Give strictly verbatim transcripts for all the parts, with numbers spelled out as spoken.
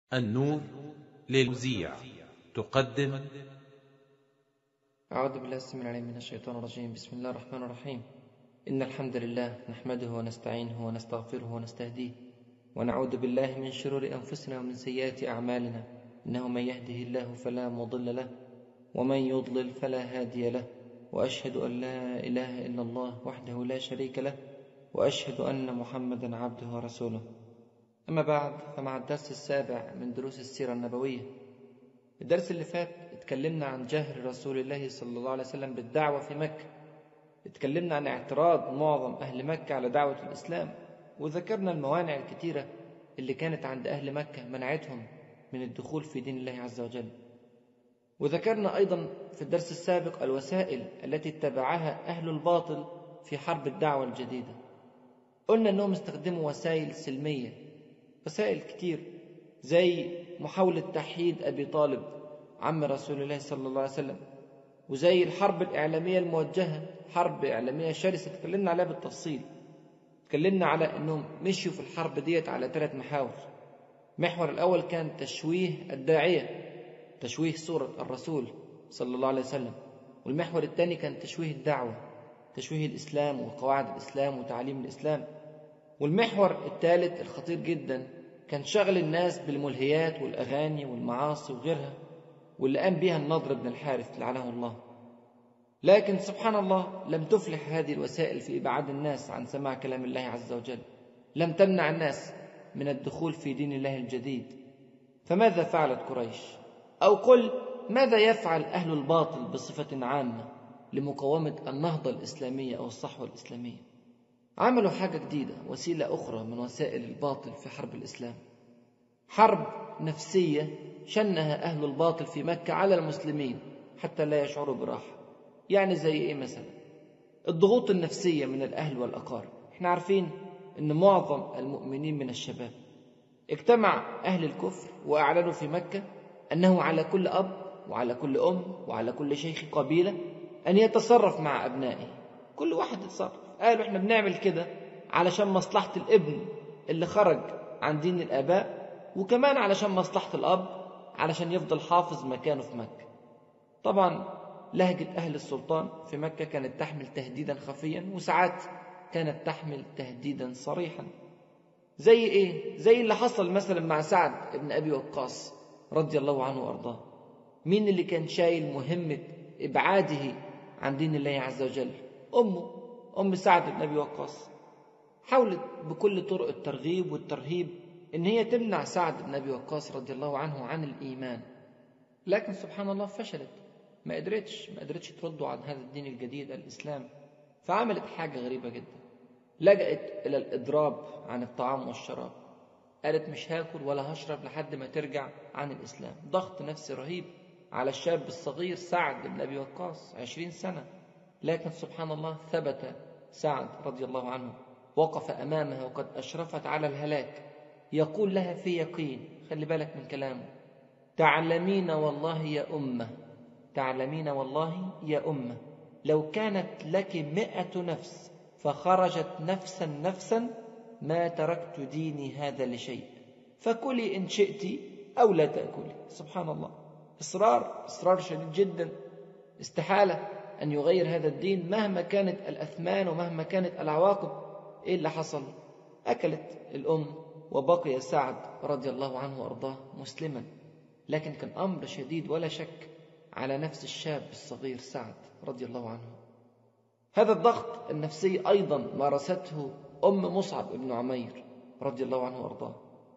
النور للمذيع تقدم. أعوذ بالله السميع العليم من الشيطان الرجيم. بسم الله الرحمن الرحيم. إن الحمد لله نحمده ونستعينه ونستغفره ونستهديه ونعوذ بالله من شرور أنفسنا ومن سيئات أعمالنا، إنه من يهده الله فلا مضل له ومن يضلل فلا هادي له، وأشهد أن لا إله إلا الله وحده لا شريك له، وأشهد أن محمدا عبده ورسوله. أما بعد، فمع الدرس السابع من دروس السيرة النبوية. الدرس اللي فات اتكلمنا عن جهر رسول الله صلى الله عليه وسلم بالدعوة في مكة. اتكلمنا عن اعتراض معظم أهل مكة على دعوة الإسلام، وذكرنا الموانع الكتيرة اللي كانت عند أهل مكة منعتهم من الدخول في دين الله عز وجل. وذكرنا أيضا في الدرس السابق الوسائل التي اتبعها أهل الباطل في حرب الدعوة الجديدة. قلنا أنهم استخدموا وسائل سلمية، وسائل كتير، زي محاولة تحييد أبي طالب عم رسول الله صلى الله عليه وسلم، وزي الحرب الإعلامية الموجهة، حرب إعلامية شرسة تكلمنا عليها بالتفصيل. تكلمنا على أنهم مشيوا في الحرب ديت على ثلاث محاور. محور الأول كان تشويه الداعية، تشويه صورة الرسول صلى الله عليه وسلم. والمحور الثاني كان تشويه الدعوة، تشويه الإسلام وقواعد الإسلام وتعليم الإسلام. والمحور الثالث الخطير جدا كان شغل الناس بالملهيات والأغاني والمعاصي وغيرها، واللي قام بها النضر بن الحارث لعنه الله. لكن سبحان الله لم تفلح هذه الوسائل في إبعاد الناس عن سماع كلام الله عز وجل، لم تمنع الناس من الدخول في دين الله الجديد. فماذا فعلت قريش؟ أو قل ماذا يفعل أهل الباطل بصفة عامة لمقاومة النهضة الإسلامية أو الصحوة الإسلامية؟ عملوا حاجة جديدة، وسيلة أخرى من وسائل الباطل في حرب الإسلام، حرب نفسية شنها أهل الباطل في مكة على المسلمين حتى لا يشعروا براحة. يعني زي إيه مثلا؟ الضغوط النفسية من الأهل والأقارب. احنا عارفين أن معظم المؤمنين من الشباب. اجتمع أهل الكفر وأعلنوا في مكة أنه على كل أب وعلى كل أم وعلى كل شيخ قبيلة أن يتصرف مع أبنائه، كل واحد يتصرف. قالوا احنا بنعمل كده علشان مصلحة الابن اللي خرج عن دين الآباء، وكمان علشان مصلحة الأب علشان يفضل حافظ مكانه في مكة. طبعا لهجة أهل السلطان في مكة كانت تحمل تهديدا خفيا، وساعات كانت تحمل تهديدا صريحا. زي إيه؟ زي اللي حصل مثلا مع سعد بن أبي وقاص رضي الله عنه وأرضاه. مين اللي كان شايل مهمة إبعاده عن دين الله عز وجل؟ أمه، أم سعد بن أبي وقاص. حاولت بكل طرق الترغيب والترهيب إن هي تمنع سعد بن أبي وقاص رضي الله عنه عن الإيمان، لكن سبحان الله فشلت، ما قدرتش ما قدرتش تردوا عن هذا الدين الجديد الإسلام. فعملت حاجة غريبة جدا، لجأت إلى الإضراب عن الطعام والشراب. قالت مش هاكل ولا هشرب لحد ما ترجع عن الإسلام. ضغط نفسي رهيب على الشاب الصغير سعد بن أبي وقاص، عشرين سنة. لكن سبحان الله ثبت سعد رضي الله عنه، وقف أمامها وقد أشرفت على الهلاك، يقول لها في يقين، خلي بالك من كلامه: تعلمين والله يا أمة، تعلمين والله يا أمة، لو كانت لك مئة نفس فخرجت نفسا نفسا ما تركت ديني هذا لشيء، فكلي إن شئت أو لا تأكلي. سبحان الله، إصرار إصرار شديد جدا. استحالة أن يغير هذا الدين مهما كانت الأثمان ومهما كانت العواقب. إيه اللي حصل؟ أكلت الأم، وبقي سعد رضي الله عنه وأرضاه مسلما. لكن كان أمر شديد ولا شك على نفس الشاب الصغير سعد رضي الله عنه. هذا الضغط النفسي أيضا مارسته أم مصعب بن عمير رضي الله عنه وأرضاه.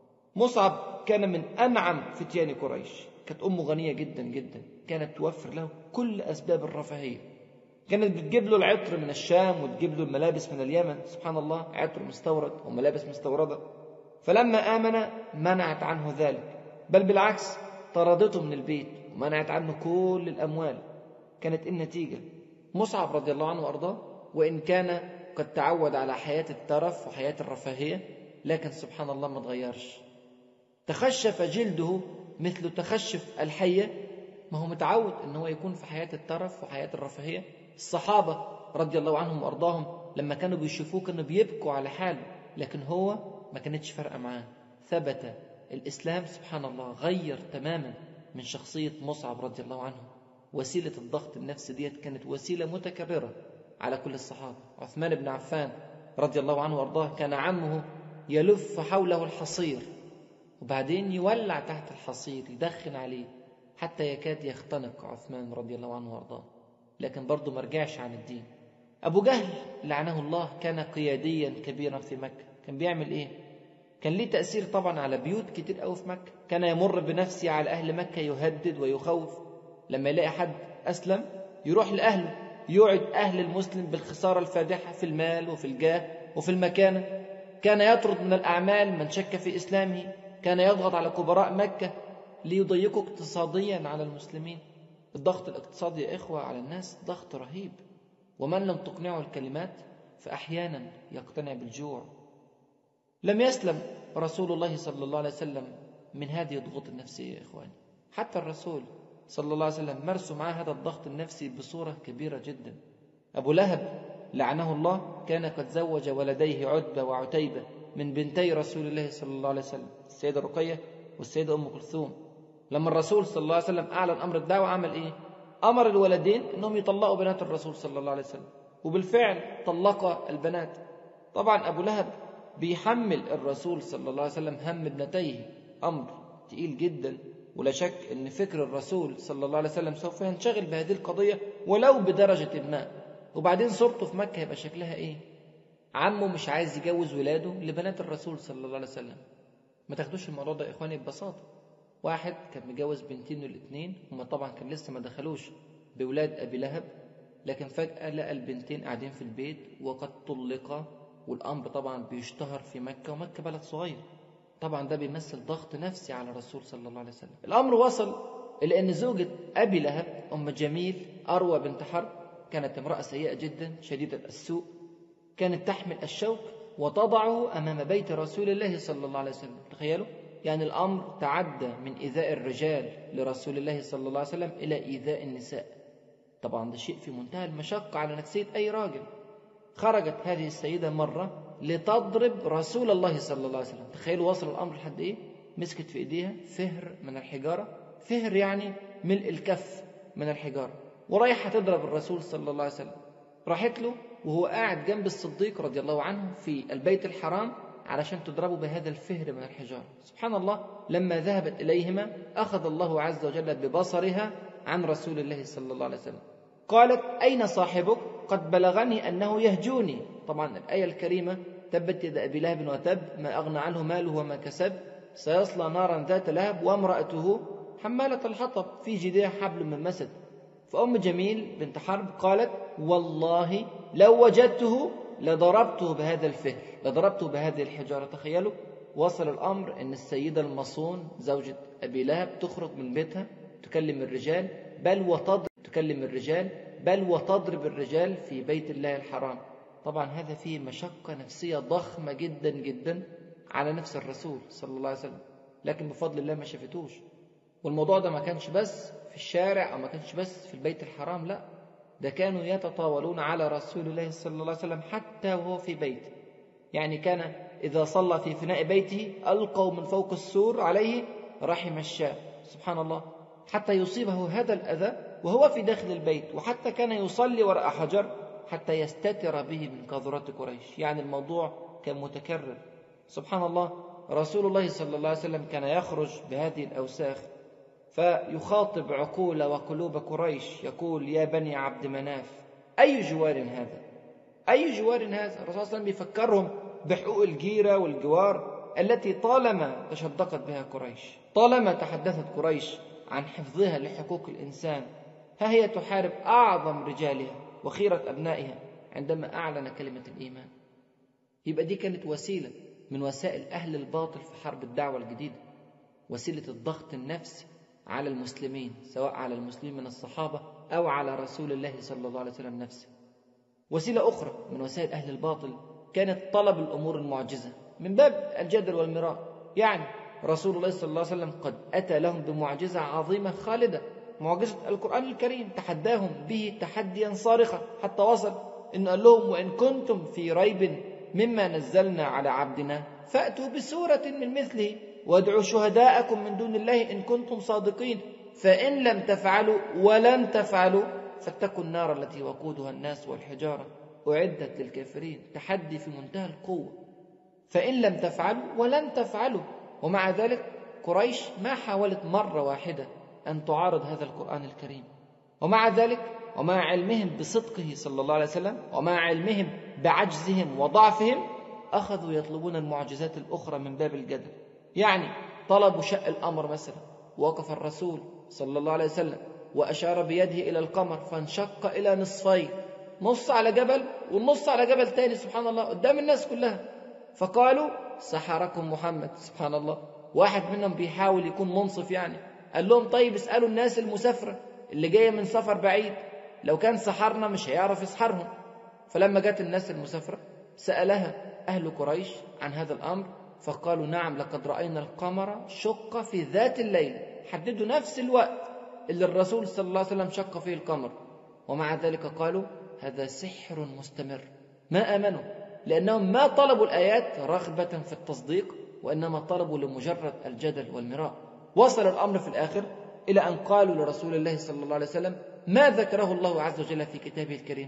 مصعب كان من أنعم فتيان قريش، كانت أمه غنية جدا جدا، كانت توفر له كل أسباب الرفاهية. كانت بتجيب له العطر من الشام وتجيب له الملابس من اليمن، سبحان الله، عطر مستورد وملابس مستوردة. فلما آمن منعت عنه ذلك، بل بالعكس طردته من البيت ومنعت عنه كل الأموال. كانت النتيجة مصعب رضي الله عنه وأرضاه، وإن كان قد تعود على حياة الترف وحياة الرفاهية، لكن سبحان الله ما تغيرش. تخشف جلده مثل تخشف الحية، ما هو متعود أنه هو يكون في حياة الترف وحياة الرفاهية. الصحابة رضي الله عنهم وأرضاهم لما كانوا بيشوفوه كانوا بيبكوا على حاله، لكن هو ما كانتش فارقة معاه. ثبت الإسلام سبحان الله غير تماما من شخصية مصعب رضي الله عنه. وسيلة الضغط النفسي ديت كانت وسيلة متكررة على كل الصحابة. عثمان بن عفان رضي الله عنه وارضاه كان عمه يلف حوله الحصير وبعدين يولع تحت الحصير يدخن عليه حتى يكاد يختنق عثمان رضي الله عنه وارضاه، لكن برضه ما رجعش عن الدين. أبو جهل لعنه الله كان قياديا كبيرا في مكة. كان بيعمل إيه؟ كان ليه تأثير طبعا على بيوت كتير قوي في مكة. كان يمر بنفسه على أهل مكة يهدد ويخوف. لما يلاقي حد أسلم يروح لأهله يوعد أهل المسلم بالخسارة الفادحة في المال وفي الجاه وفي المكانة. كان يطرد من الأعمال من شك في إسلامه. كان يضغط على كبراء مكة ليضيقوا اقتصاديا على المسلمين. الضغط الاقتصادي يا إخوة على الناس ضغط رهيب، ومن لم تقنعه الكلمات فأحيانا يقتنع بالجوع. لم يسلم رسول الله صلى الله عليه وسلم من هذه الضغوط النفسية يا إخواني. حتى الرسول صلى الله عليه وسلم مارسوا معه هذا الضغط النفسي بصورة كبيرة جدا. أبو لهب لعنه الله كان قد زوج ولديه عتبة وعتيبة من بنتي رسول الله صلى الله عليه وسلم، السيدة رقية والسيدة أم كلثوم. لما الرسول صلى الله عليه وسلم أعلن أمر الدعوة عمل إيه؟ أمر الولدين أنهم يطلقوا بنات الرسول صلى الله عليه وسلم، وبالفعل طلق البنات. طبعا أبو لهب بيحمل الرسول صلى الله عليه وسلم هم ابنتيه، أمر تقيل جدا، ولا شك أن فكر الرسول صلى الله عليه وسلم سوف ينشغل بهذه القضية ولو بدرجة ما. وبعدين صورته في مكة يبقى شكلها إيه؟ عمه مش عايز يجوز ولاده لبنات الرسول صلى الله عليه وسلم. ما تاخدوش الموضوع ده يا إخواني ببساطة. واحد كان مجوز بنتين والاثنين، هما طبعا كان لسه ما دخلوش بولاد أبي لهب، لكن فجأة لقى البنتين قاعدين في البيت وقد طلقا، والأمر طبعا بيشتهر في مكة، ومكة بلد صغير. طبعا ده بيمثل ضغط نفسي على الرسول صلى الله عليه وسلم. الأمر وصل إلى أن زوجة أبي لهب أم جميل أروى بنت حرب كانت امرأة سيئة جدا شديدة السوء، كانت تحمل الشوك وتضعه أمام بيت رسول الله صلى الله عليه وسلم. تخيلوا، يعني الأمر تعدى من إيذاء الرجال لرسول الله صلى الله عليه وسلم إلى إيذاء النساء. طبعا ده شيء في منتهى المشقة على نفسية أي راجل. خرجت هذه السيدة مرة لتضرب رسول الله صلى الله عليه وسلم. تخيلوا وصل الأمر لحد إيه؟ مسكت في إيديها فهر من الحجارة، فهر يعني ملء الكف من الحجارة، ورايحة تضرب الرسول صلى الله عليه وسلم. راحت له وهو قاعد جنب الصديق رضي الله عنه في البيت الحرام علشان تضربه بهذا الفهر من الحجارة. سبحان الله، لما ذهبت إليهما أخذ الله عز وجل ببصرها عن رسول الله صلى الله عليه وسلم. قالت: أين صاحبك؟ قد بلغني أنه يهجوني. طبعا الآية الكريمة: تبت يد أبي لهب وتب ما أغنى عنه ماله وما كسب سيصلى نارا ذات لهب وامرأته حمالة الحطب في جيدها حبل من مسد. فأم جميل بنت حرب قالت: والله لو وجدته لضربته بهذا الفهر، لضربته بهذه الحجارة. تخيلوا، وصل الأمر أن السيدة المصون زوجة أبي لهب تخرج من بيتها تكلم الرجال بل وتضرب تكلم الرجال بل وتضرب الرجال في بيت الله الحرام. طبعا هذا فيه مشقة نفسية ضخمة جدا جدا على نفس الرسول صلى الله عليه وسلم، لكن بفضل الله ما شافتوش. والموضوع ده ما كانش بس في الشارع أو ما كانش بس في البيت الحرام، لا، ده كانوا يتطاولون على رسول الله صلى الله عليه وسلم حتى وهو في بيته. يعني كان إذا صلى في فناء بيته ألقوا من فوق السور عليه رحم الشاة. سبحان الله، حتى يصيبه هذا الأذى وهو في داخل البيت. وحتى كان يصلي وراء حجر حتى يستتر به من قاذورات قريش. يعني الموضوع كان متكرر. سبحان الله، رسول الله صلى الله عليه وسلم كان يخرج بهذه الأوساخ فيخاطب عقول وقلوب قريش يقول: يا بني عبد مناف، أي جوار هذا؟ أي جوار هذا؟ الرسول صلى الله عليه وسلم بيفكرهم بحقوق الجيرة والجوار التي طالما تشدقت بها قريش، طالما تحدثت قريش عن حفظها لحقوق الإنسان. ها هي تحارب أعظم رجالها وخيرة أبنائها عندما أعلن كلمة الإيمان. يبقى دي كانت وسيلة من وسائل أهل الباطل في حرب الدعوة الجديدة، وسيلة الضغط النفسي على المسلمين، سواء على المسلمين من الصحابة أو على رسول الله صلى الله عليه وسلم نفسه. وسيلة أخرى من وسائل أهل الباطل كانت طلب الأمور المعجزة من باب الجدل والمراء. يعني رسول الله صلى الله عليه وسلم قد أتى لهم بمعجزة عظيمة خالدة، معجزة القرآن الكريم، تحداهم به تحديا صارخا حتى وصل إن قال لهم: وإن كنتم في ريب مما نزلنا على عبدنا فأتوا بسورة من مثله وادعوا شهداءكم من دون الله إن كنتم صادقين فإن لم تفعلوا ولن تفعلوا فاتقوا النار التي وقودها الناس والحجارة أعدت للكافرين. تحدي في منتهى القوة. فإن لم تفعلوا ولن تفعلوا. ومع ذلك قريش ما حاولت مرة واحدة أن تعارض هذا القرآن الكريم، ومع ذلك ومع علمهم بصدقه صلى الله عليه وسلم ومع علمهم بعجزهم وضعفهم أخذوا يطلبون المعجزات الأخرى من باب الجدل. يعني طلبوا شق القمر مثلا، وقف الرسول صلى الله عليه وسلم وأشار بيده إلى القمر فانشق إلى نصفين، نص على جبل والنص على جبل تاني، سبحان الله، قدام الناس كلها. فقالوا سحركم محمد. سبحان الله. واحد منهم بيحاول يكون منصف، يعني قال لهم طيب اسألوا الناس المسافرة اللي جاية من سفر بعيد، لو كان سحرنا مش هيعرف يسحرهم. فلما جت الناس المسافرة سألها أهل قريش عن هذا الأمر فقالوا نعم لقد رأينا القمر شق في ذات الليل. حددوا نفس الوقت اللي الرسول صلى الله عليه وسلم شق فيه القمر، ومع ذلك قالوا هذا سحر مستمر. ما آمنوا لأنهم ما طلبوا الآيات رغبة في التصديق، وإنما طلبوا لمجرد الجدل والمراء. وصل الأمر في الآخر إلى أن قالوا لرسول الله صلى الله عليه وسلم ما ذكره الله عز وجل في كتابه الكريم،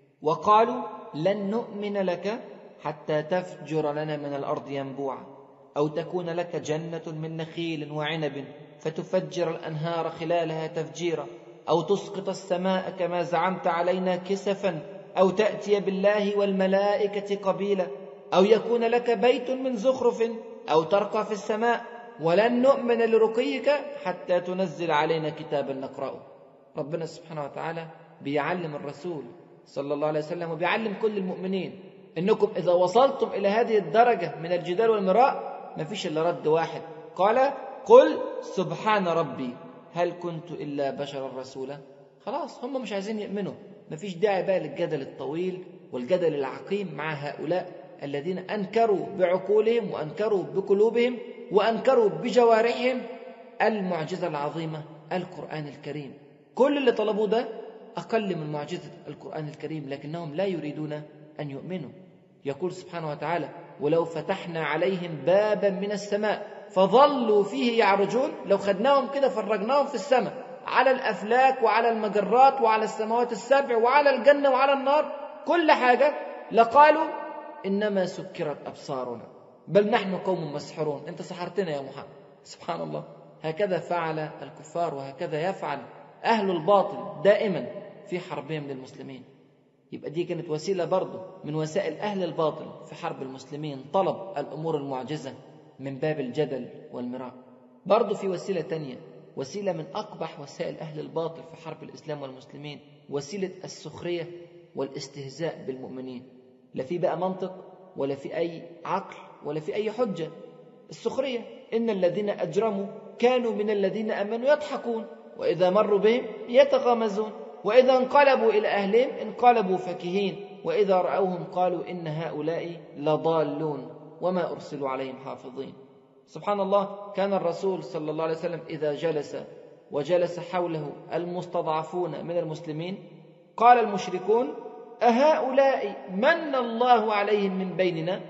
وقالوا لن نؤمن لك حتى تفجر لنا من الأرض ينبوعا أو تكون لك جنة من نخيل وعنب فتفجر الأنهار خلالها تفجيرا أو تسقط السماء كما زعمت علينا كسفا أو تأتي بالله والملائكة قبيلا أو يكون لك بيت من زخرف أو ترقى في السماء ولن نؤمن لرقيك حتى تنزل علينا كتابا نقرأه. ربنا سبحانه وتعالى بيعلم الرسول صلى الله عليه وسلم وبيعلم كل المؤمنين إنكم إذا وصلتم إلى هذه الدرجة من الجدال والمراء ما فيش إلا رد واحد، قال قل سبحان ربي هل كنت إلا بشرا رسولا. خلاص هم مش عايزين يؤمنوا، ما فيش داعي بقى للجدل الطويل والجدل العقيم مع هؤلاء الذين أنكروا بعقولهم وأنكروا بقلوبهم وأنكروا بجوارحهم المعجزة العظيمة القرآن الكريم. كل اللي طلبوه ده أقل من معجزة القرآن الكريم، لكنهم لا يريدون أن يؤمنوا. يقول سبحانه وتعالى ولو فتحنا عليهم بابا من السماء فظلوا فيه يعرجون، لو خدناهم كده فرجناهم في السماء على الأفلاك وعلى المجرات وعلى السماوات السبع وعلى الجنة وعلى النار كل حاجة، لقالوا إنما سكرت أبصارنا بل نحن قوم مسحرون. أنت سحرتنا يا محمد. سبحان الله. هكذا فعل الكفار وهكذا يفعل أهل الباطل دائما في حربهم للمسلمين. يبقى دي كانت وسيلة برضو من وسائل أهل الباطل في حرب المسلمين، طلب الأمور المعجزة من باب الجدل والمراء. برضو في وسيلة تانية، وسيلة من أقبح وسائل أهل الباطل في حرب الإسلام والمسلمين، وسيلة السخرية والاستهزاء بالمؤمنين. لا في بقى منطق ولا في أي عقل ولا في أي حجة. السخرية إن الذين أجرموا كانوا من الذين آمنوا يضحكون وإذا مروا بهم يتغامزون وإذا انقلبوا إلى أهلهم انقلبوا فكهين وإذا رأوهم قالوا إن هؤلاء لضالون وما أرسلوا عليهم حافظين. سبحان الله. كان الرسول صلى الله عليه وسلم إذا جلس وجلس حوله المستضعفون من المسلمين قال المشركون أهؤلاء من الله عليهم من بيننا.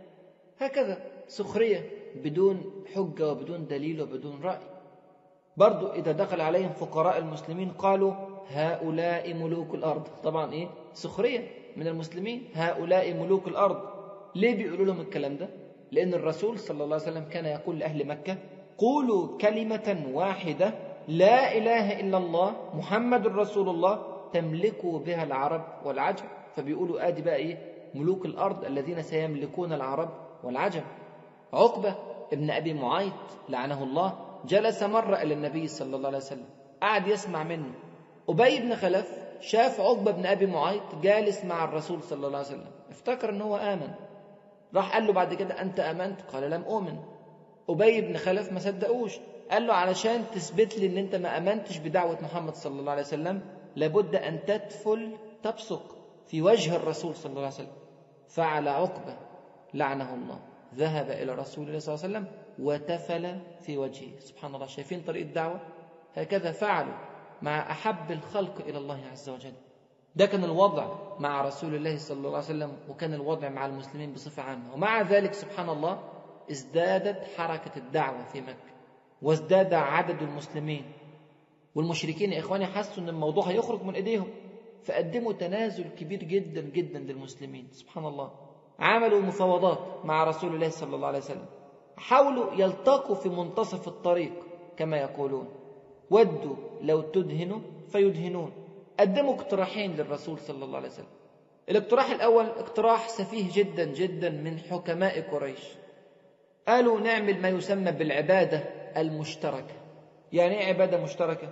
هكذا سخرية بدون حجة وبدون دليل وبدون رأي. برضو إذا دخل عليهم فقراء المسلمين قالوا هؤلاء ملوك الأرض. طبعا إيه؟ سخرية من المسلمين، هؤلاء ملوك الأرض. ليه بيقولوا لهم الكلام ده؟ لأن الرسول صلى الله عليه وسلم كان يقول لأهل مكة قولوا كلمة واحدة لا إله إلا الله محمد رسول الله تملكوا بها العرب والعجم. فبيقولوا آدي بقى إيه؟ ملوك الأرض الذين سيملكون العرب والعجم. عقبة ابن أبي معيط لعنه الله جلس مرة إلى النبي صلى الله عليه وسلم قعد يسمع منه. أبي بن خلف شاف عقبة بن أبي معيط جالس مع الرسول صلى الله عليه وسلم، افتكر أنه هو آمن، راح قال له بعد كده أنت آمنت؟ قال لم أؤمن. أبي بن خلف ما صدقوش، قال له علشان تثبت لي أن أنت ما آمنتش بدعوة محمد صلى الله عليه وسلم لابد أن تدفل تبصق في وجه الرسول صلى الله عليه وسلم. فعل عقبة لعنه الله، ذهب إلى رسول الله صلى الله عليه وسلم وتفل في وجهه. سبحان الله. شايفين طريق الدعوة؟ هكذا فعلوا مع أحب الخلق إلى الله عز وجل. ده كان الوضع مع رسول الله صلى الله عليه وسلم، وكان الوضع مع المسلمين بصفة عامة. ومع ذلك سبحان الله ازدادت حركة الدعوة في مكة وازداد عدد المسلمين، والمشركين يا إخواني حسوا أن الموضوع هيخرج من إيديهم، فقدموا تنازل كبير جدا جدا للمسلمين. سبحان الله، عملوا مفاوضات مع رسول الله صلى الله عليه وسلم، حاولوا يلتقوا في منتصف الطريق كما يقولون، ودوا لو تدهنوا فيدهنون. قدموا اقتراحين للرسول صلى الله عليه وسلم. الاقتراح الأول اقتراح سفيه جدا جدا من حكماء قريش، قالوا نعمل ما يسمى بالعبادة المشتركة. يعني ايه عبادة مشتركة؟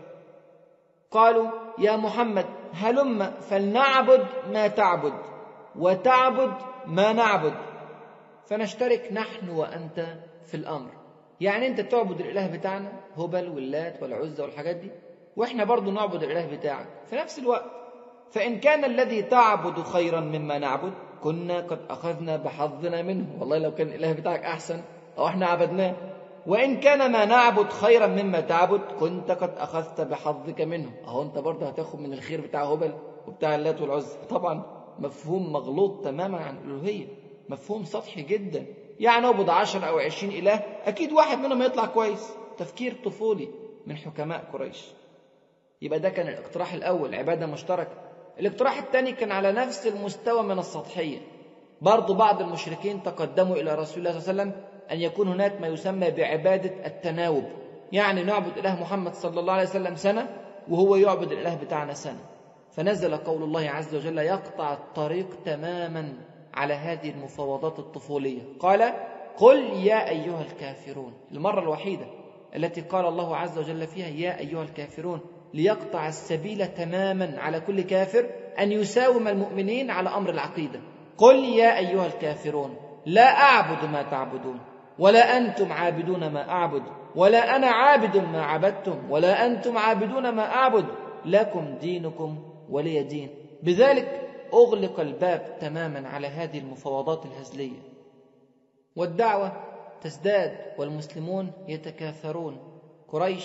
قالوا يا محمد هلم فلنعبد ما تعبد وتعبد ما نعبد، فنشترك نحن وأنت في الأمر. يعني أنت تعبد الإله بتاعنا هبل واللات والعزة والحاجات دي، وإحنا برضو نعبد الإله بتاعك في نفس الوقت. فإن كان الذي تعبد خيرا مما نعبد كنا قد أخذنا بحظنا منه، والله لو كان الإله بتاعك أحسن أو إحنا عبدناه. وإن كان ما نعبد خيرا مما تعبد كنت قد أخذت بحظك منه، أهو أنت برضه هتاخد من الخير بتاع هبل وبتاع اللات والعزة. طبعا مفهوم مغلوط تماما عن الألوهية، مفهوم سطحي جدا. يعني اعبد عشر أو عشرين إله أكيد واحد منهم يطلع كويس. تفكير طفولي من حكماء قريش. يبقى ده كان الاقتراح الأول، عبادة مشتركة. الاقتراح الثاني كان على نفس المستوى من السطحية، برضو بعض المشركين تقدموا إلى رسول الله صلى الله عليه وسلم أن يكون هناك ما يسمى بعبادة التناوب، يعني نعبد إله محمد صلى الله عليه وسلم سنة وهو يعبد الإله بتاعنا سنة. فنزل قول الله عز وجل يقطع الطريق تماما على هذه المفاوضات الطفولية. قال قل يا أيها الكافرون، المرة الوحيدة التي قال الله عز وجل فيها يا أيها الكافرون، ليقطع السبيل تماما على كل كافر أن يساوم المؤمنين على أمر العقيدة. قل يا أيها الكافرون لا أعبد ما تعبدون ولا أنتم عابدون ما أعبد ولا أنا عابد ما عبدتم ولا أنتم عابدون ما أعبد لكم دينكم ولي دين. بذلك أغلق الباب تماما على هذه المفاوضات الهزلية، والدعوة تزداد والمسلمون يتكاثرون. قريش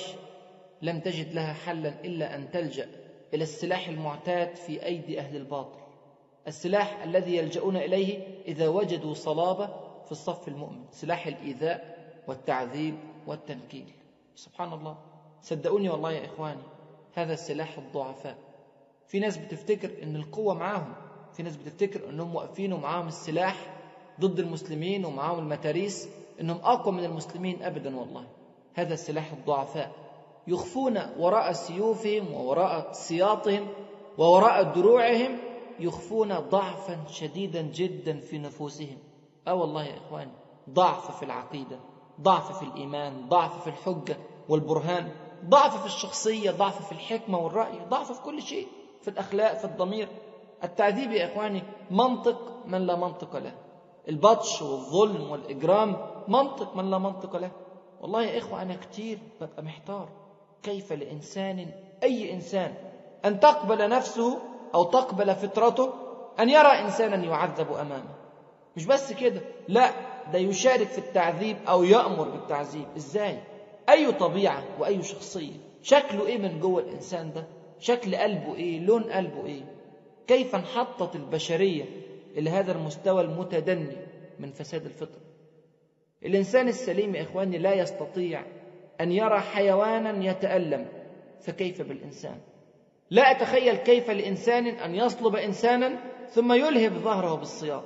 لم تجد لها حلا إلا أن تلجأ إلى السلاح المعتاد في أيدي أهل الباطل، السلاح الذي يلجؤون إليه إذا وجدوا صلابة في الصف المؤمن، سلاح الإيذاء والتعذيب والتنكيل. سبحان الله، صدقوني والله يا إخواني هذا السلاح الضعفاء. في ناس بتفتكر أن القوة معاهم، في ناس بتفتكر أنهم واقفين ومعاهم السلاح ضد المسلمين ومعاهم المتاريس، أنهم أقوى من المسلمين. أبدا والله، هذا السلاح الضعفاء، يخفون وراء سيوفهم ووراء سياطهم ووراء دروعهم، يخفون ضعفا شديدا جدا في نفوسهم. آه والله يا إخواني، ضعف في العقيدة، ضعف في الإيمان، ضعف في الحجة والبرهان، ضعف في الشخصية، ضعف في الحكمة والرأي، ضعف في كل شيء، في الأخلاق، في الضمير. التعذيب يا إخواني منطق من لا منطق له، البطش والظلم والإجرام منطق من لا منطق له. والله يا إخوة أنا كتير ببقى محتار، كيف لإنسان أي إنسان أن تقبل نفسه أو تقبل فطرته أن يرى إنسانا يعذب أمامه؟ مش بس كده، لا ده يشارك في التعذيب أو يأمر بالتعذيب. إزاي؟ أي طبيعة وأي شخصية؟ شكله إيه من جوه الإنسان ده؟ شكل قلبه إيه؟ لون قلبه إيه؟ كيف انحطت البشرية إلى هذا المستوى المتدني من فساد الفطر؟ الإنسان السليم يا إخواني لا يستطيع أن يرى حيوانا يتألم، فكيف بالإنسان؟ لا أتخيل كيف لإنسان أن يصلب إنسانا ثم يلهب ظهره بالسياط.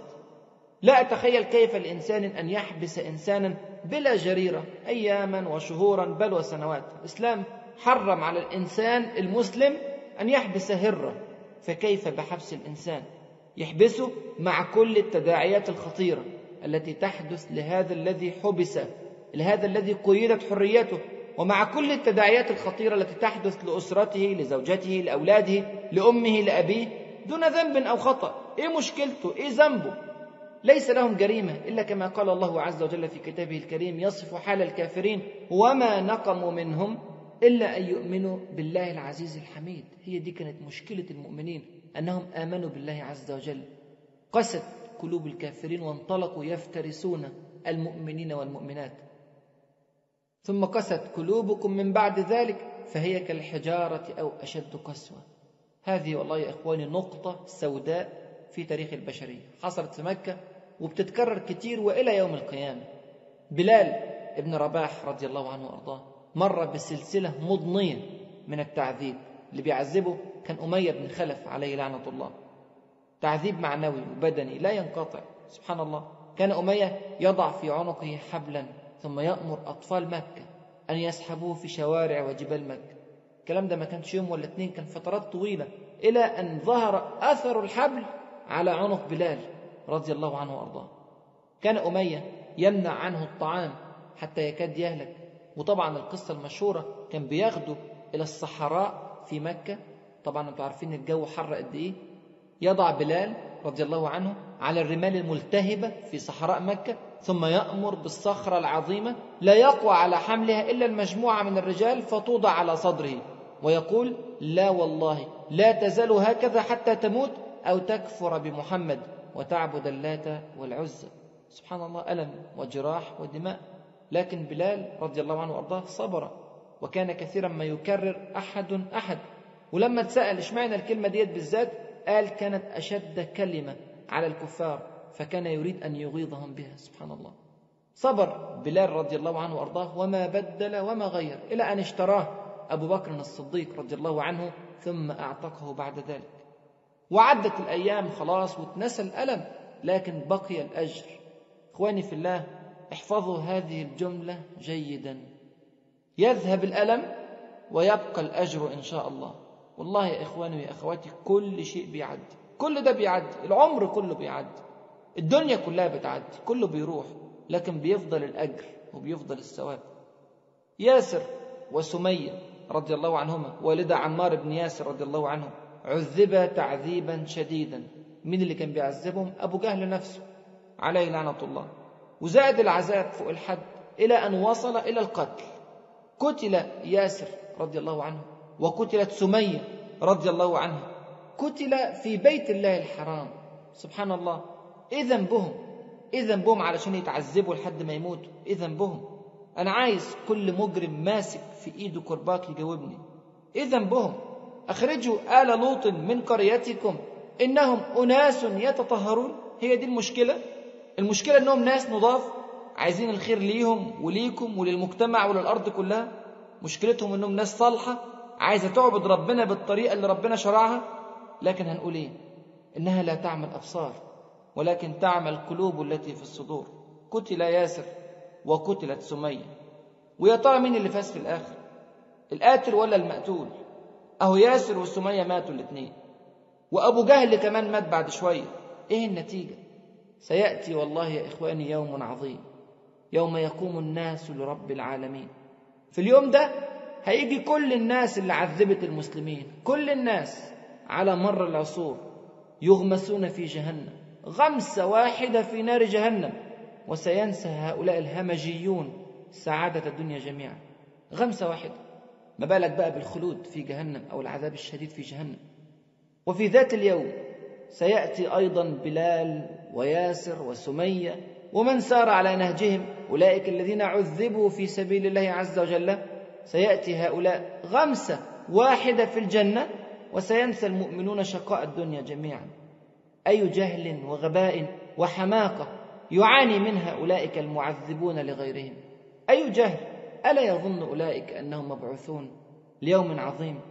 لا أتخيل كيف لإنسان أن يحبس إنسانا بلا جريرة أياما وشهورا بل وسنوات. الإسلام حرم على الإنسان المسلم أن يحبس هرة، فكيف بحبس الإنسان؟ يحبسه مع كل التداعيات الخطيرة التي تحدث لهذا الذي حبس، لهذا الذي قيدت حريته، ومع كل التداعيات الخطيرة التي تحدث لأسرته، لزوجته، لأولاده، لأمه، لأبيه، دون ذنب أو خطأ. إيه مشكلته؟ إيه ذنبه؟ ليس لهم جريمة إلا كما قال الله عز وجل في كتابه الكريم يصف حال الكافرين وما نقموا منهم إلا أن يؤمنوا بالله العزيز الحميد. هي دي كانت مشكلة المؤمنين، أنهم آمنوا بالله عز وجل. قست قلوب الكافرين وانطلقوا يفترسون المؤمنين والمؤمنات. ثم قست قلوبكم من بعد ذلك فهي كالحجارة أو أشد قسوة. هذه والله يا إخواني نقطة سوداء في تاريخ البشرية، حصلت في مكة وبتتكرر كتير وإلى يوم القيامة. بلال ابن رباح رضي الله عنه وأرضاه مر بسلسلة مضنية من التعذيب. اللي بيعذبه كان أمية بن خلف عليه لعنة الله، تعذيب معنوي وبدني لا ينقطع. سبحان الله، كان أمية يضع في عنقه حبلا ثم يأمر أطفال مكة أن يسحبوه في شوارع وجبال مكة. الكلام ده ما كانش يوم ولا اتنين، كان فترات طويلة، إلى أن ظهر أثر الحبل على عنق بلال رضي الله عنه وأرضاه. كان أمية يمنع عنه الطعام حتى يكاد يهلك. وطبعا القصة المشهورة كان بياخده إلى الصحراء في مكة، طبعا انتوا عارفين الجو حر قد إيه، يضع بلال رضي الله عنه على الرمال الملتهبة في صحراء مكة، ثم يأمر بالصخرة العظيمة لا يقوى على حملها إلا المجموعة من الرجال فتوضع على صدره، ويقول: لا والله لا تزال هكذا حتى تموت أو تكفر بمحمد وتعبد اللات والعزى. سبحان الله، ألم وجراح ودماء، لكن بلال رضي الله عنه وأرضاه صبر، وكان كثيرا ما يكرر أحد أحد. ولما تسأل اشمعنى الكلمة ديت بالذات، قال كانت أشد كلمة على الكفار، فكان يريد أن يغيظهم بها. سبحان الله، صبر بلال رضي الله عنه وأرضاه وما بدل وما غير، إلى أن اشتراه أبو بكر الصديق رضي الله عنه ثم أعتقه بعد ذلك. وعدت الأيام خلاص وتنسى الألم، لكن بقي الأجر. إخواني في الله، احفظوا هذه الجملة جيدا: يذهب الألم ويبقى الأجر إن شاء الله. والله يا إخواني ويا أخواتي، كل شيء بيعدي، كل ده بيعدي، العمر كله بيعدي، الدنيا كلها بتعدي، كله بيروح، لكن بيفضل الأجر وبيفضل الثواب. ياسر وسمية رضي الله عنهما والد عمار بن ياسر رضي الله عنه عذبا تعذيبا شديدا. من اللي كان بيعذبهم؟ أبو جهل نفسه عليه لعنة الله، وزاد العذاب فوق الحد إلى أن وصل إلى القتل. قتل ياسر رضي الله عنه، وقتلت سمية رضي الله عنها، قتل في بيت الله الحرام. سبحان الله، إيه ذنبهم؟ إيه ذنبهم علشان يتعذبوا لحد ما يموتوا؟ إيه ذنبهم؟ أنا عايز كل مجرم ماسك في إيده كرباك يجاوبني، إيه ذنبهم؟ أخرجوا آل لوط من قريتكم إنهم أناس يتطهرون. هي دي المشكلة؟ المشكلة إنهم ناس نضاف عايزين الخير ليهم وليكم وللمجتمع وللأرض كلها. مشكلتهم إنهم ناس صالحة عايزة تعبد ربنا بالطريقة اللي ربنا شرعها. لكن هنقول إيه؟ إنها لا تعمل أبصار ولكن تعمل القلوب التي في الصدور. قتل ياسر وقتلت سمية، ويا ترى مين اللي فاز في الآخر؟ القاتل ولا المقتول؟ أهو ياسر وسمية ماتوا الاثنين، وأبو جهل كمان مات بعد شوية. إيه النتيجة؟ سيأتي والله يا إخواني يوم عظيم، يوم يقوم الناس لرب العالمين. في اليوم ده هيجي كل الناس اللي عذبت المسلمين، كل الناس على مر العصور، يغمسون في جهنم غمسة واحدة في نار جهنم، وسينسى هؤلاء الهمجيون سعادة الدنيا جميعا. غمسة واحدة، ما بالك بقى بالخلود في جهنم أو العذاب الشديد في جهنم. وفي ذات اليوم سيأتي أيضا بلال وياسر وسمية ومن سار على نهجهم، أولئك الذين عذبوا في سبيل الله عز وجل. سيأتي هؤلاء غمسة واحدة في الجنة، وسينسى المؤمنون شقاء الدنيا جميعا. أي جهل وغباء وحماقة يعاني منها أولئك المعذبون لغيرهم، أي جهل! ألا يظن أولئك أنهم مبعوثون ليوم عظيم؟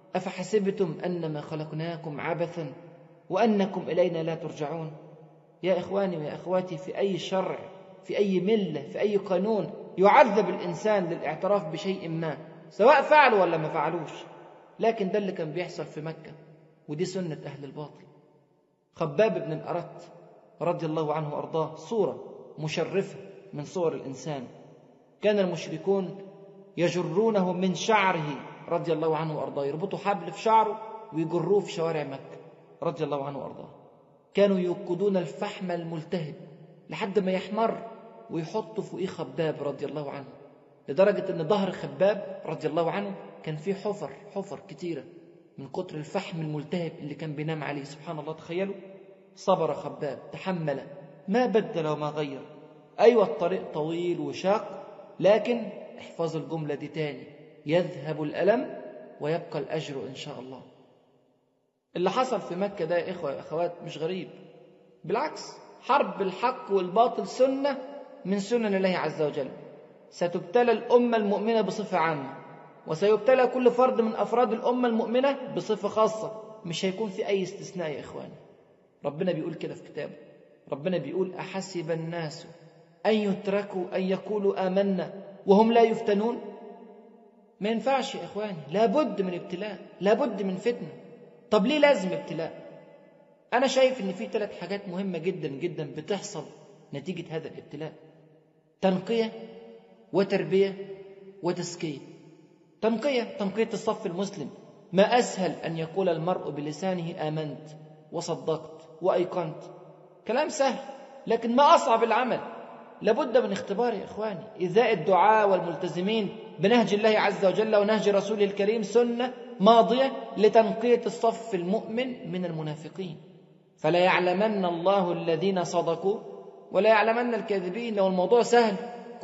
أفحسبتم أنما خلقناكم عبثا وأنكم إلينا لا ترجعون. يا إخواني ويا أخواتي، في أي شرع، في أي ملة، في أي قانون يعذب الإنسان للاعتراف بشيء ما، سواء فعلوا ولا ما فعلوش. لكن ده اللي كان بيحصل في مكة، ودي سنة أهل الباطل. خباب بن الأرت رضي الله عنه وأرضاه صورة مشرفة من صور الإنسان. كان المشركون يجرونه من شعره رضي الله عنه وأرضاه، يربطوا حبل في شعره ويجروه في شوارع مكة رضي الله عنه وأرضاه. كانوا يوقدون الفحم الملتهب لحد ما يحمر ويحطوا فوقيه خباب رضي الله عنه، لدرجة أن ظهر خباب رضي الله عنه كان فيه حفر حفر كتيرة من كتر الفحم الملتهب اللي كان بينام عليه. سبحان الله، تخيلوا. صبر خباب، تحمل، ما بدل وما غير. أيوة الطريق طويل وشاق، لكن احفظوا الجملة دي تاني: يذهب الألم ويبقى الأجر إن شاء الله. اللي حصل في مكة ده يا إخوة يا أخوات مش غريب، بالعكس، حرب الحق والباطل سنة من سنن الله عز وجل. ستبتلى الأمة المؤمنة بصفة عامة، وسيبتلى كل فرد من أفراد الأمة المؤمنة بصفة خاصة، مش هيكون في أي استثناء يا إخواني. ربنا بيقول كده في كتابه، ربنا بيقول أحسب الناس أن يتركوا أن يقولوا آمنا وهم لا يفتنون. ما ينفعش يا إخواني، لابد من ابتلاء، لابد من فتنة. طب ليه لازم ابتلاء؟ أنا شايف إن في ثلاث حاجات مهمة جدا جدا بتحصل نتيجة هذا الابتلاء: تنقية وتربية وتزكية. تنقية، تنقية الصف المسلم. ما أسهل أن يقول المرء بلسانه آمنت وصدقت وأيقنت، كلام سهل، لكن ما أصعب العمل. لابد من اختبار يا إخواني. إذاء الدعاء والملتزمين بنهج الله عز وجل ونهج رسوله الكريم سنة ماضية لتنقية الصف المؤمن من المنافقين. فلا يعلمن الله الذين صدقوا ولا يعلمن الكاذبين. لو الموضوع سهل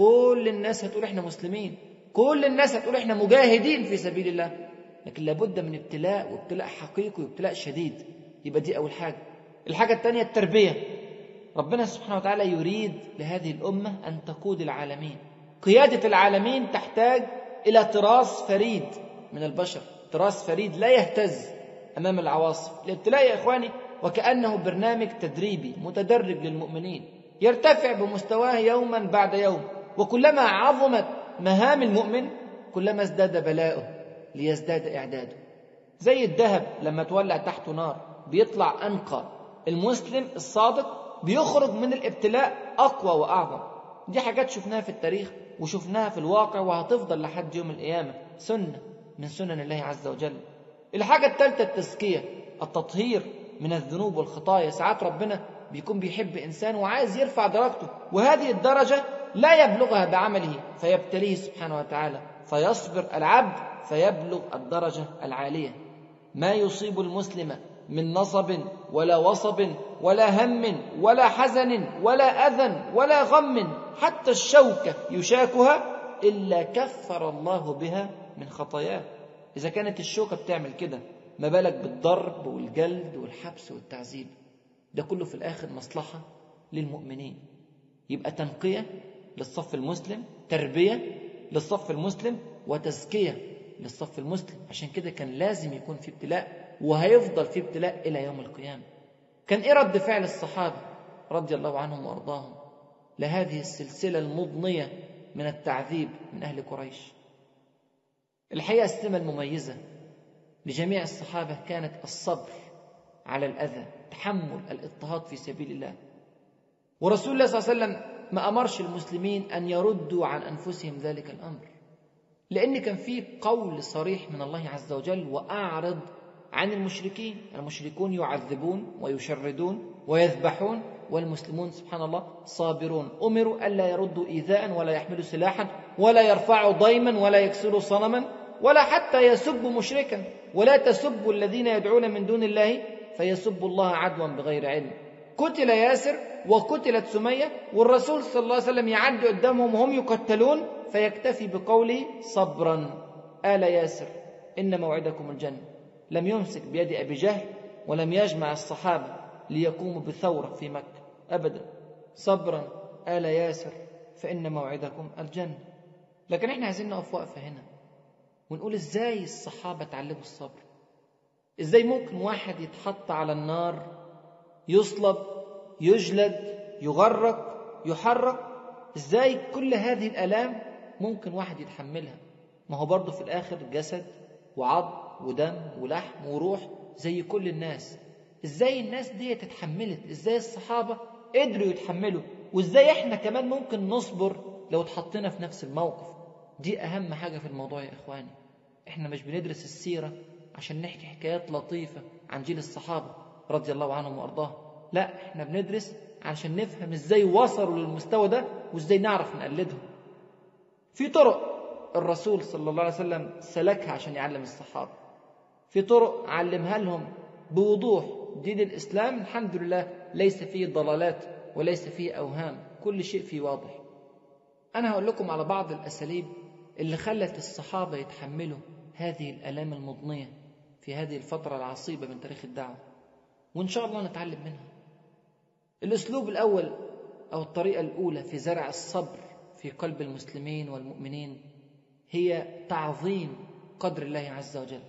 كل الناس هتقول احنا مسلمين، كل الناس هتقول احنا مجاهدين في سبيل الله، لكن لابد من ابتلاء، وابتلاء حقيقي وابتلاء شديد. يبقى دي أول حاجة. الحاجة الثانية التربية. ربنا سبحانه وتعالى يريد لهذه الأمة أن تقود العالمين. قيادة العالمين تحتاج إلى طراز فريد من البشر، طراز فريد لا يهتز أمام العواصف. الابتلاء يا إخواني وكأنه برنامج تدريبي متدرب للمؤمنين، يرتفع بمستواه يوما بعد يوم، وكلما عظمت مهام المؤمن كلما ازداد بلاؤه ليزداد إعداده. زي الذهب لما تولع تحته نار بيطلع أنقى، المسلم الصادق بيخرج من الابتلاء أقوى وأعظم. دي حاجات شفناها في التاريخ وشفناها في الواقع وهتفضل لحد يوم القيامة، سنة من سنن الله عز وجل. الحاجة الثالثة التزكية، التطهير من الذنوب والخطايا. ساعات ربنا بيكون بيحب إنسان وعايز يرفع درجته، وهذه الدرجة لا يبلغها بعمله فيبتليه سبحانه وتعالى، فيصبر العبد فيبلغ الدرجة العالية. ما يصيب المسلم من نصب ولا وصب ولا هم ولا حزن ولا أذى ولا غم حتى الشوكة يشاكها إلا كفر الله بها من خطاياه. إذا كانت الشوكة بتعمل كده، ما بالك بالضرب والجلد والحبس والتعذيب؟ ده كله في الآخر مصلحة للمؤمنين. يبقى تنقية للصف المسلم، تربية للصف المسلم، وتزكية للصف المسلم. عشان كده كان لازم يكون في ابتلاء، وهيفضل في ابتلاء إلى يوم القيامة. كان إيه رد فعل الصحابة رضي الله عنهم وأرضاهم لهذه السلسلة المضنية من التعذيب من أهل قريش؟ الحقيقة السمة المميزة لجميع الصحابة كانت الصبر على الأذى، تحمل الاضطهاد في سبيل الله. ورسول الله صلى الله عليه وسلم ما أمرش المسلمين أن يردوا عن أنفسهم ذلك الأمر، لأن كان فيه قول صريح من الله عز وجل: وأعرض عن المشركين. المشركون يعذبون ويشردون ويذبحون، والمسلمون سبحان الله صابرون. أمروا ألا يردوا إيذاء ولا يحملوا سلاحا ولا يرفعوا ضيما ولا يكسروا صنما ولا حتى يسبوا مشركا. ولا تسبوا الذين يدعون من دون الله فيسبوا الله عدوا بغير علم. قتل ياسر وقتلت سمية، والرسول صلى الله عليه وسلم يعد قدامهم وهم يقتلون فيكتفي بقوله: صبرا آل ياسر إن موعدكم الجنة. لم يمسك بيد أبي جهل ولم يجمع الصحابة ليقوموا بثورة في مكة أبدا. صبرا آل ياسر فإن موعدكم الجنة. لكن احنا عايزين نقف وقفة هنا ونقول ازاي الصحابة تعلموا الصبر. ازاي ممكن واحد يتحط على النار، يصلب، يجلد، يغرق، يحرق؟ ازاي كل هذه الآلام ممكن واحد يتحملها؟ ما هو برضه في الآخر جسد وعظم ودم ولحم وروح زي كل الناس. ازاي الناس دي تتحملت؟ ازاي الصحابة قدروا يتحملوا؟ وازاي احنا كمان ممكن نصبر لو اتحطينا في نفس الموقف؟ دي أهم حاجة في الموضوع يا إخواني. احنا مش بندرس السيرة عشان نحكي حكايات لطيفة عن جيل الصحابة رضي الله عنهم وأرضاهم، لا، احنا بندرس عشان نفهم ازاي وصلوا للمستوى ده وازاي نعرف نقلدهم. في طرق الرسول صلى الله عليه وسلم سلكها عشان يعلم الصحابة، في طرق علمها لهم بوضوح. دين الإسلام الحمد لله ليس فيه ضلالات وليس فيه أوهام، كل شيء فيه واضح. أنا هقول لكم على بعض الأساليب اللي خلت الصحابة يتحملوا هذه الآلام المضنية في هذه الفترة العصيبة من تاريخ الدعوة، وإن شاء الله نتعلم منها. الأسلوب الأول أو الطريقة الأولى في زرع الصبر في قلب المسلمين والمؤمنين هي تعظيم قدر الله عز وجل.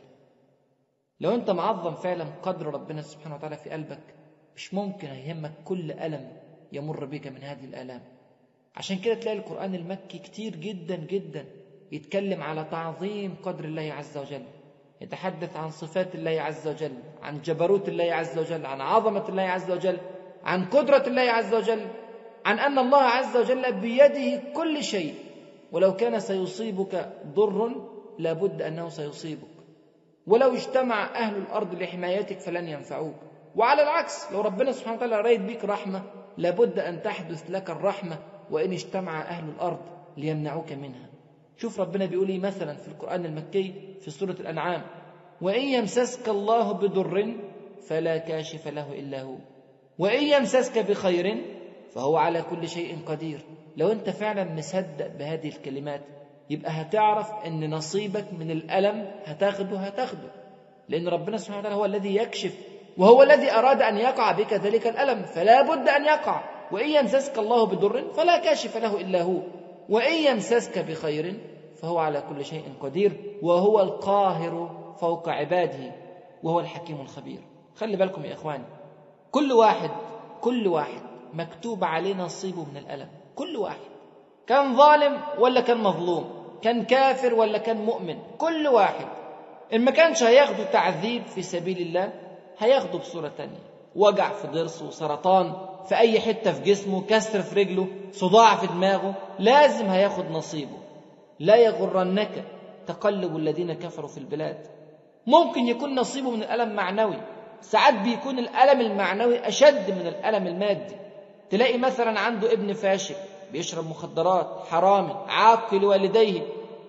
لو أنت معظم فعلا قدر ربنا سبحانه وتعالى في قلبك مش ممكن هيهمك كل ألم يمر بك من هذه الآلام. عشان كده تلاقي القرآن المكي كتير جدا جدا يتكلم على تعظيم قدر الله عز وجل، يتحدث عن صفات الله عز وجل، عن جبروت الله عز وجل، عن عظمة الله عز وجل، عن قدرة الله عز وجل، عن أن الله عز وجل بيده كل شيء، ولو كان سيصيبك ضر لابد أنه سيصيبك، ولو اجتمع أهل الأرض لحمايتك فلن ينفعوك، وعلى العكس لو ربنا سبحانه وتعالى رأيت بك رحمة لابد أن تحدث لك الرحمة وإن اجتمع أهل الأرض ليمنعوك منها. شوف ربنا بيقول إيه مثلا في القرآن المكي في سورة الأنعام: وإن يمسسك الله بضر فلا كاشف له إلا هو وإن يمسسك بخير فهو على كل شيء قدير. لو أنت فعلا مصدق بهذه الكلمات يبقى هتعرف أن نصيبك من الألم هتاخده هتاخده لأن ربنا سبحانه وتعالى هو الذي يكشف، وهو الذي أراد أن يقع بك ذلك الألم فلا بد أن يقع. وإن يمسسك الله بضر فلا كاشف له إلا هو وإن يمسسك بخير فهو على كل شيء قدير وهو القاهر فوق عباده وهو الحكيم الخبير. خلي بالكم يا إخواني، كل واحد كل واحد مكتوب عليه نصيبه من الألم. كل واحد كان ظالم ولا كان مظلوم، كان كافر ولا كان مؤمن، كل واحد إن ما كانش هياخده تعذيب في سبيل الله هياخده بصورة تانية، وجع في ضرسه، سرطان في أي حتة في جسمه، كسر في رجله، صداع في دماغه، لازم هياخد نصيبه. لا يغرنك تقلب الذين كفروا في البلاد. ممكن يكون نصيبه من الألم معنوي، ساعات بيكون الألم المعنوي أشد من الألم المادي. تلاقي مثلا عنده ابن فاشل بيشرب مخدرات، حرامي، عاق لوالديه،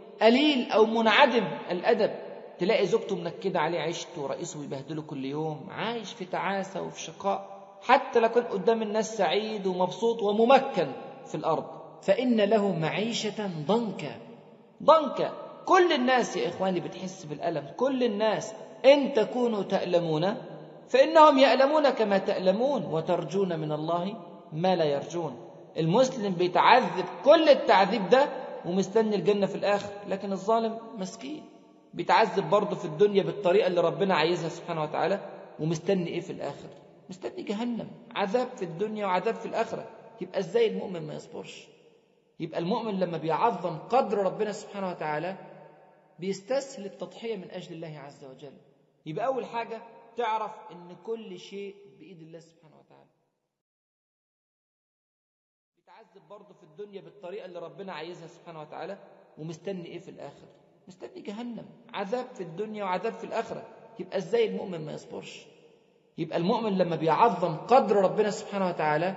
قليل أو منعدم الأدب، تلاقي زوجته منكدة عليه عيشته ورئيسه بيبهدله كل يوم، عايش في تعاسة وفي شقاء، حتى لو كان قدام الناس سعيد ومبسوط وممكن في الأرض فإن له معيشة ضنكا ضنكا. كل الناس يا إخواني بتحس بالألم، كل الناس. إن تكونوا تألمون فإنهم يألمون كما تألمون وترجون من الله ما لا يرجون. المسلم بيتعذب كل التعذيب ده ومستني الجنة في الآخر، لكن الظالم مسكين بيتعذب برضه في الدنيا بالطريقة اللي ربنا عايزها سبحانه وتعالى، ومستني إيه في الآخر؟ مستني جهنم، عذاب في الدنيا وعذاب في الآخرة. يبقى إزاي المؤمن ما يصبرش؟ يبقى المؤمن لما بيعظم قدر ربنا سبحانه وتعالى بيستسهل التضحية من أجل الله عز وجل. يبقى أول حاجة تعرف إن كل شيء بإيد الله سبحانه وتعالى. بيتعذب برضه في الدنيا بالطريقة اللي ربنا عايزها سبحانه وتعالى، ومستني إيه في الآخر؟ مستني جهنم، عذاب في الدنيا وعذاب في الآخرة. يبقى إزاي المؤمن ما يصبرش؟ يبقى المؤمن لما بيعظم قدر ربنا سبحانه وتعالى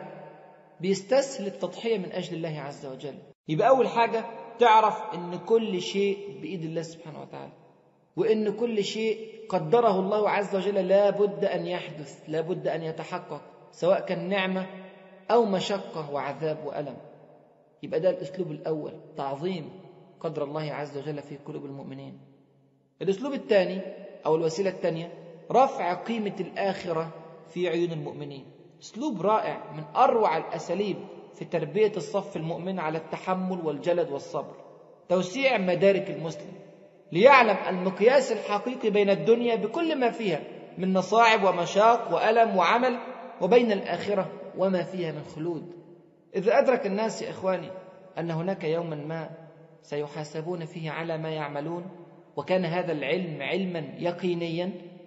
بيستسهل التضحية من أجل الله عز وجل. يبقى أول حاجة تعرف إن كل شيء بإيد الله سبحانه وتعالى، وإن كل شيء قدره الله عز وجل لا بد أن يحدث، لا بد أن يتحقق، سواء كان نعمة أو مشقة وعذاب وألم. يبقى ده الأسلوب الأول، تعظيم قدر الله عز وجل في قلوب المؤمنين. الأسلوب الثاني أو الوسيلة الثانية رفع قيمة الآخرة في عيون المؤمنين. أسلوب رائع من أروع الأساليب في تربية الصف المؤمن على التحمل والجلد والصبر. توسيع مدارك المسلم ليعلم المقياس الحقيقي بين الدنيا بكل ما فيها من مصاعب ومشاق وألم وعمل، وبين الآخرة وما فيها من خلود. إذا أدرك الناس يا إخواني أن هناك يوما ما سيحاسبون فيه على ما يعملون، وكان هذا العلم علما يقينيا،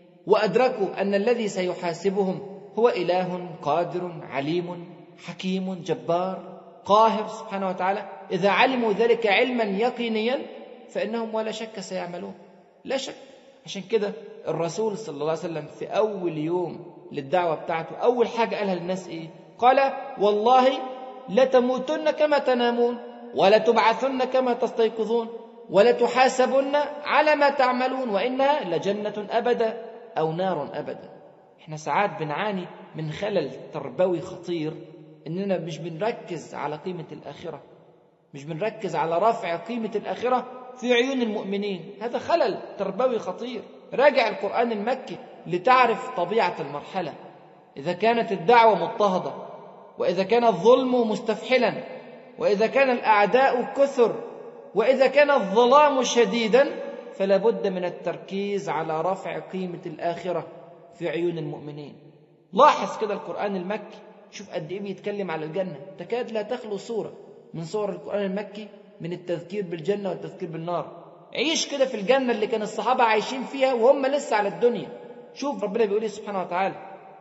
وأدركوا أن الذي سيحاسبهم هو إله قادر عليم حكيم جبار قاهر سبحانه وتعالى، إذا علموا ذلك علما يقينيا فإنهم ولا شك سيعملون، لا شك. عشان كده الرسول صلى الله عليه وسلم في أول يوم للدعوة بتاعته أول حاجة قالها للناس إيه؟ قال: والله لتموتن كما تنامون ولتبعثن كما تستيقظون ولتحاسبن على ما تعملون وإنها لجنة أبدا أو نار أبدا. احنا ساعات بنعاني من خلل تربوي خطير، إننا مش بنركز على قيمة الآخرة، مش بنركز على رفع قيمة الآخرة في عيون المؤمنين. هذا خلل تربوي خطير. راجع القرآن المكي لتعرف طبيعة المرحلة. إذا كانت الدعوة مضطهدة وإذا كان الظلم مستفحلا، وإذا كان الأعداء كثر، وإذا كان الظلام شديدا، فلا بد من التركيز على رفع قيمة الآخرة في عيون المؤمنين. لاحظ كده القرآن المكي، شوف قد إيه بيتكلم على الجنة. تكاد لا تخلو سورة من سور القرآن المكي من التذكير بالجنة والتذكير بالنار. عيش كده في الجنة اللي كان الصحابة عايشين فيها وهم لسه على الدنيا. شوف ربنا بيقول سبحانه وتعالى: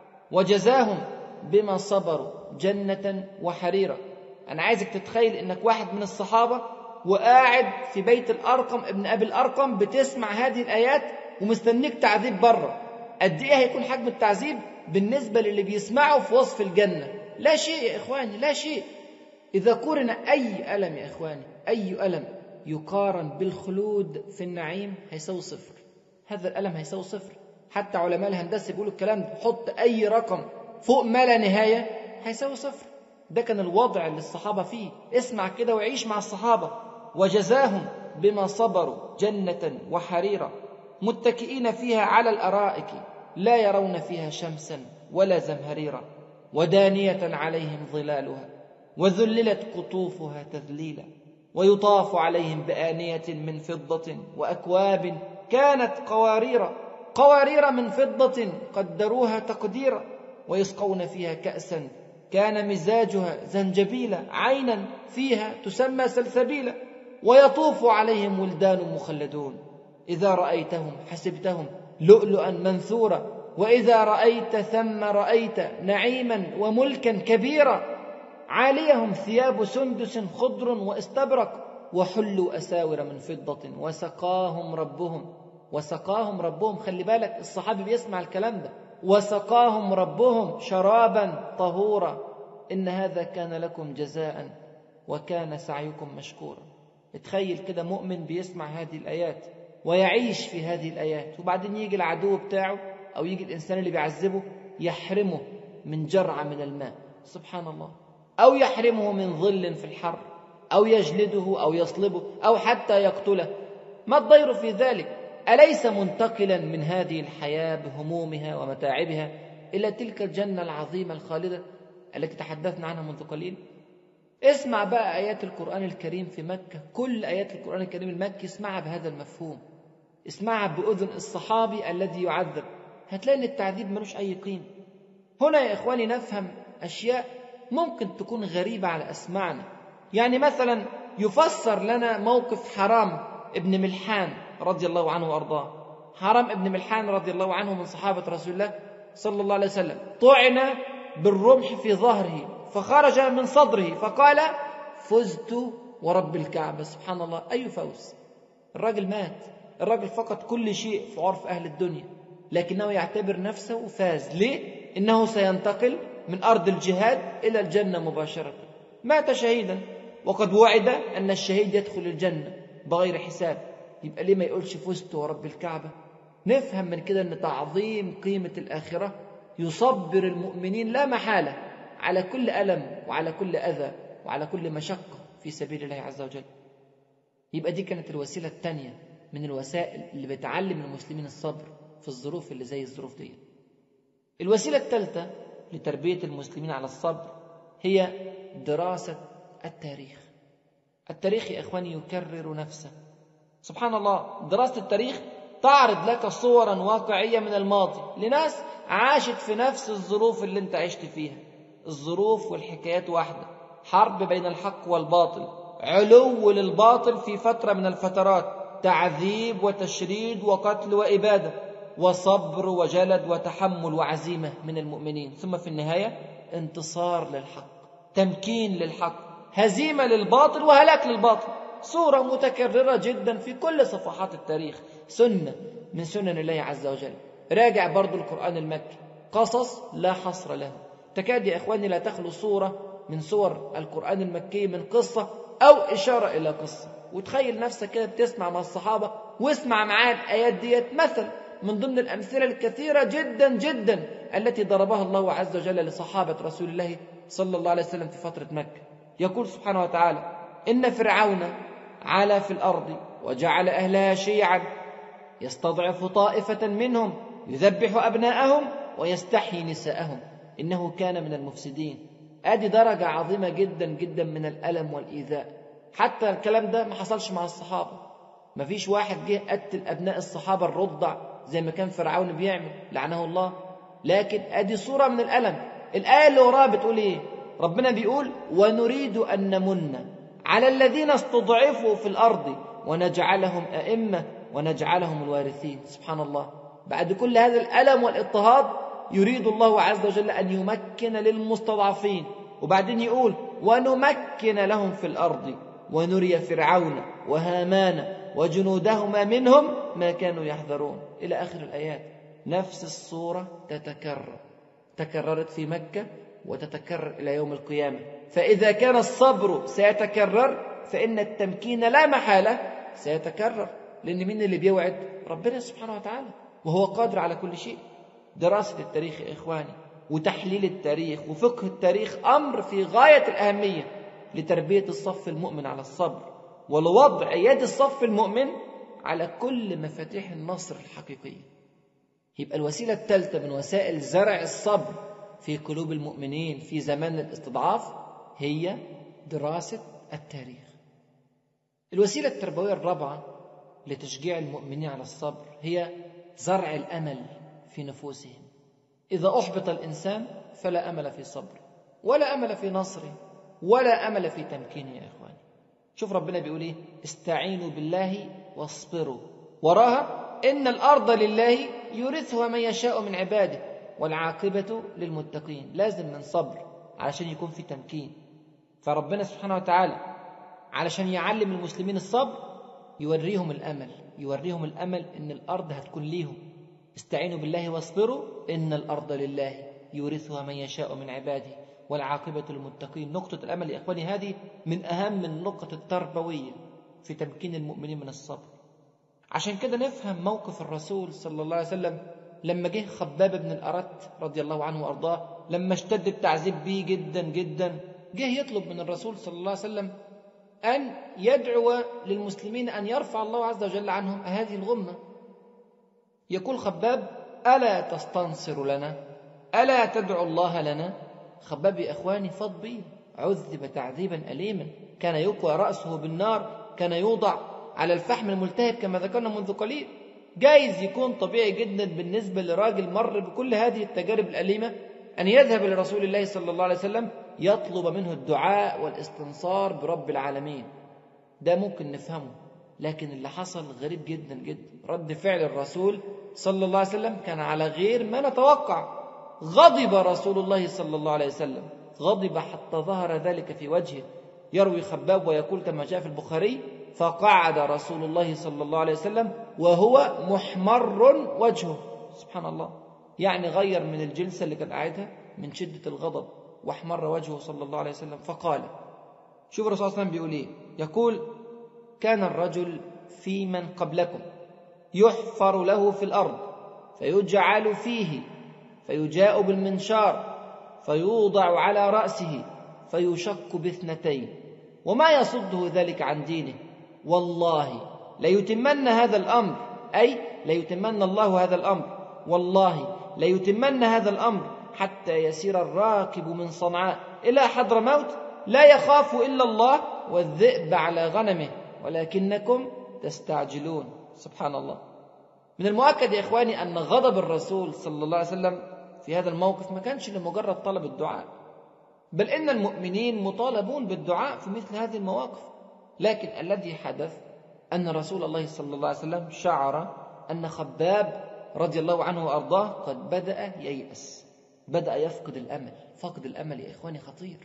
وجزاهم بما صبروا جنة وحريرا. أنا عايزك تتخيل إنك واحد من الصحابة وقاعد في بيت الأرقم ابن أبي الأرقم بتسمع هذه الآيات ومستنيك تعذيب بره. قد إيه هيكون حجم التعذيب بالنسبة للي بيسمعوا في وصف الجنة؟ لا شيء يا إخواني، لا شيء. إذا قرن أي ألم يا إخواني، أي ألم يقارن بالخلود في النعيم هيساوي صفر. هذا الألم هيساوي صفر. حتى علماء الهندسة بيقولوا الكلام ده، حط أي رقم فوق ما لا نهاية هيساوي صفر. ده كان الوضع اللي الصحابة فيه. اسمع كده وعيش مع الصحابة. وجزاهم بما صبروا جنة وحريرا متكئين فيها على الأرائك لا يرون فيها شمسا ولا زمهريرا ودانية عليهم ظلالها وذللت قطوفها تذليلا ويطاف عليهم بآنية من فضة وأكواب كانت قوارير قوارير من فضة قدروها تقديرا ويسقون فيها كأسا كان مزاجها زنجبيلا عينا فيها تسمى سلسبيلا ويطوف عليهم ولدان مخلدون إذا رأيتهم حسبتهم لؤلؤا منثورا وإذا رأيت ثم رأيت نعيما وملكا كبيرا عاليهم ثياب سندس خضر واستبرق وحلوا أساور من فضة وسقاهم ربهم وسقاهم ربهم خلي بالك الصحابي بيسمع الكلام ده. وسقاهم ربهم شرابا طهورا إن هذا كان لكم جزاء وكان سعيكم مشكورا. اتخيل كده مؤمن بيسمع هذه الآيات ويعيش في هذه الآيات، وبعدين يجي العدو بتاعه أو يجي الإنسان اللي بيعذبه يحرمه من جرعة من الماء، سبحان الله، أو يحرمه من ظل في الحر، أو يجلده أو يصلبه أو حتى يقتله. ما الضير في ذلك؟ أليس منتقلا من هذه الحياة بهمومها ومتاعبها إلى تلك الجنة العظيمة الخالدة التي تحدثنا عنها منذ قليل؟ اسمع بقى آيات القرآن الكريم في مكة، كل آيات القرآن الكريم المكي اسمعها بهذا المفهوم، اسمعها بأذن الصحابي الذي يعذب، هتلاقي أن التعذيب ملوش أي قيمة. هنا يا إخواني نفهم أشياء ممكن تكون غريبة على أسماعنا. يعني مثلا يفسر لنا موقف حرام ابن ملحان رضي الله عنه وأرضاه. حرام ابن ملحان رضي الله عنه من صحابة رسول الله صلى الله عليه وسلم، طعن بالرمح في ظهره فخرج من صدره فقال فزت ورب الكعبة. سبحان الله، أي فوز! الراجل مات، الراجل فقد كل شيء في عرف أهل الدنيا، لكنه يعتبر نفسه فاز. ليه؟ إنه سينتقل من أرض الجهاد إلى الجنة مباشرة. مات شهيدا وقد وعد أن الشهيد يدخل الجنة بغير حساب، يبقى ليه ما يقولش فزت ورب الكعبة؟ نفهم من كده أن تعظيم قيمة الآخرة يصبر المؤمنين لا محالة على كل ألم وعلى كل أذى وعلى كل مشقة في سبيل الله عز وجل. يبقى دي كانت الوسيلة الثانية من الوسائل اللي بتعلم المسلمين الصبر في الظروف اللي زي الظروف دي. الوسيلة الثالثة لتربية المسلمين على الصبر هي دراسة التاريخ. التاريخ يا إخواني يكرر نفسه، سبحان الله. دراسة التاريخ تعرض لك صورا واقعية من الماضي لناس عاشت في نفس الظروف اللي انت عشت فيها. الظروف والحكايات واحدة، حرب بين الحق والباطل، علو للباطل في فترة من الفترات، تعذيب وتشريد وقتل وإبادة، وصبر وجلد وتحمل وعزيمة من المؤمنين، ثم في النهاية انتصار للحق، تمكين للحق، هزيمة للباطل وهلاك للباطل. صورة متكررة جدا في كل صفحات التاريخ، سنة من سنن الله عز وجل. راجع برضو القرآن المكي، قصص لا حصر له. تكاد يا إخواني لا تخلو صورة من صور القرآن المكي من قصة أو إشارة إلى قصة. وتخيل نفسك كده بتسمع مع الصحابة واسمع معاه الآيات ديت مثل من ضمن الأمثلة الكثيرة جدا جدا التي ضربها الله عز وجل لصحابة رسول الله صلى الله عليه وسلم في فترة مكة. يقول سبحانه وتعالى: إن فرعون علا في الأرض وجعل أهلها شيعا يستضعف طائفة منهم يذبح أبناءهم ويستحيي نساءهم إنه كان من المفسدين. ادي درجة عظيمة جدا جدا من الألم والإيذاء. حتى الكلام ده ما حصلش مع الصحابة، ما فيش واحد جه قتل أبناء الصحابة الرضع زي ما كان فرعون بيعمل لعنه الله، لكن ادي صورة من الألم. الآية اللي وراها بتقول ايه؟ ربنا بيقول ونريد أن نمن على الذين استضعفوا في الأرض ونجعلهم أئمة ونجعلهم الوارثين. سبحان الله، بعد كل هذا الألم والاضطهاد يريد الله عز وجل أن يمكن للمستضعفين، وبعدين يقول ونمكن لهم في الأرض ونري فرعون وهامان وجنودهما منهم ما كانوا يحذرون، إلى آخر الآيات. نفس الصورة تتكرر، تكررت في مكة وتتكرر إلى يوم القيامة. فإذا كان الصبر سيتكرر فإن التمكين لا محالة سيتكرر، لأن مين اللي بيوعد؟ ربنا سبحانه وتعالى، وهو قادر على كل شيء. دراسة التاريخ يا إخواني وتحليل التاريخ وفقه التاريخ أمر في غاية الأهمية لتربية الصف المؤمن على الصبر ولوضع يد الصف المؤمن على كل مفاتيح النصر الحقيقية. يبقى الوسيلة الثالثة من وسائل زرع الصبر في قلوب المؤمنين في زمان الاستضعاف هي دراسة التاريخ. الوسيلة التربوية الرابعة لتشجيع المؤمنين على الصبر هي زرع الأمل في نفوسهم. إذا أحبط الإنسان فلا أمل في صبره ولا أمل في نصره ولا أمل في تمكينه يا إخواني. شوف ربنا بيقول إيه؟ استعينوا بالله واصبروا، وراها إن الأرض لله يورثها من يشاء من عباده والعاقبة للمتقين. لازم من صبر علشان يكون في تمكين. فربنا سبحانه وتعالى علشان يعلم المسلمين الصبر يوريهم الأمل، يوريهم الأمل إن الأرض هتكون ليهم. استعينوا بالله واصبروا إن الأرض لله يورثها من يشاء من عباده والعاقبة للمتقين. نقطة الأمل يا إخواني هذه من أهم النقط التربوية في تمكين المؤمنين من الصبر. عشان كده نفهم موقف الرسول صلى الله عليه وسلم لما جه خباب بن الأرت رضي الله عنه وأرضاه، لما اشتد التعذيب به جدا جدا، جه يطلب من الرسول صلى الله عليه وسلم أن يدعو للمسلمين أن يرفع الله عز وجل عنهم هذه الغمة. يقول خباب ألا تستنصر لنا؟ ألا تدعو الله لنا؟ خباب يا إخواني فاض بيه، عذب تعذيبا أليما، كان يقوى رأسه بالنار، كان يوضع على الفحم الملتهب كما ذكرنا منذ قليل. جايز يكون طبيعي جدا بالنسبة لراجل مر بكل هذه التجارب الأليمة أن يذهب لرسول الله صلى الله عليه وسلم يطلب منه الدعاء والاستنصار برب العالمين. ده ممكن نفهمه، لكن اللي حصل غريب جدا جدا. رد فعل الرسول صلى الله عليه وسلم كان على غير ما نتوقع. غضب رسول الله صلى الله عليه وسلم، غضب حتى ظهر ذلك في وجهه. يروي خباب ويقول كما جاء في البخاري فقعد رسول الله صلى الله عليه وسلم وهو محمر وجهه. سبحان الله، يعني غير من الجلسة اللي كان قاعدها من شدة الغضب واحمر وجهه صلى الله عليه وسلم. فقال، شوف الرسول صلى الله عليه وسلم بيقول ايه؟ يقول كان الرجل في من قبلكم يحفر له في الأرض فيجعل فيه فيجاء بالمنشار فيوضع على رأسه فيشق باثنتين وما يصده ذلك عن دينه. والله ليتمن هذا الأمر، أي ليتمن الله هذا الأمر، والله ليتمن هذا الأمر حتى يسير الراكب من صنعاء إلى حضرموت لا يخاف إلا الله والذئب على غنمه ولكنكم تستعجلون. سبحان الله. من المؤكد يا إخواني أن غضب الرسول صلى الله عليه وسلم في هذا الموقف ما كانش لمجرد طلب الدعاء، بل إن المؤمنين مطالبون بالدعاء في مثل هذه المواقف. لكن الذي حدث أن رسول الله صلى الله عليه وسلم شعر أن خباب رضي الله عنه وأرضاه قد بدأ ييأس، بدأ يفقد الأمل. فقد الأمل يا إخواني خطير،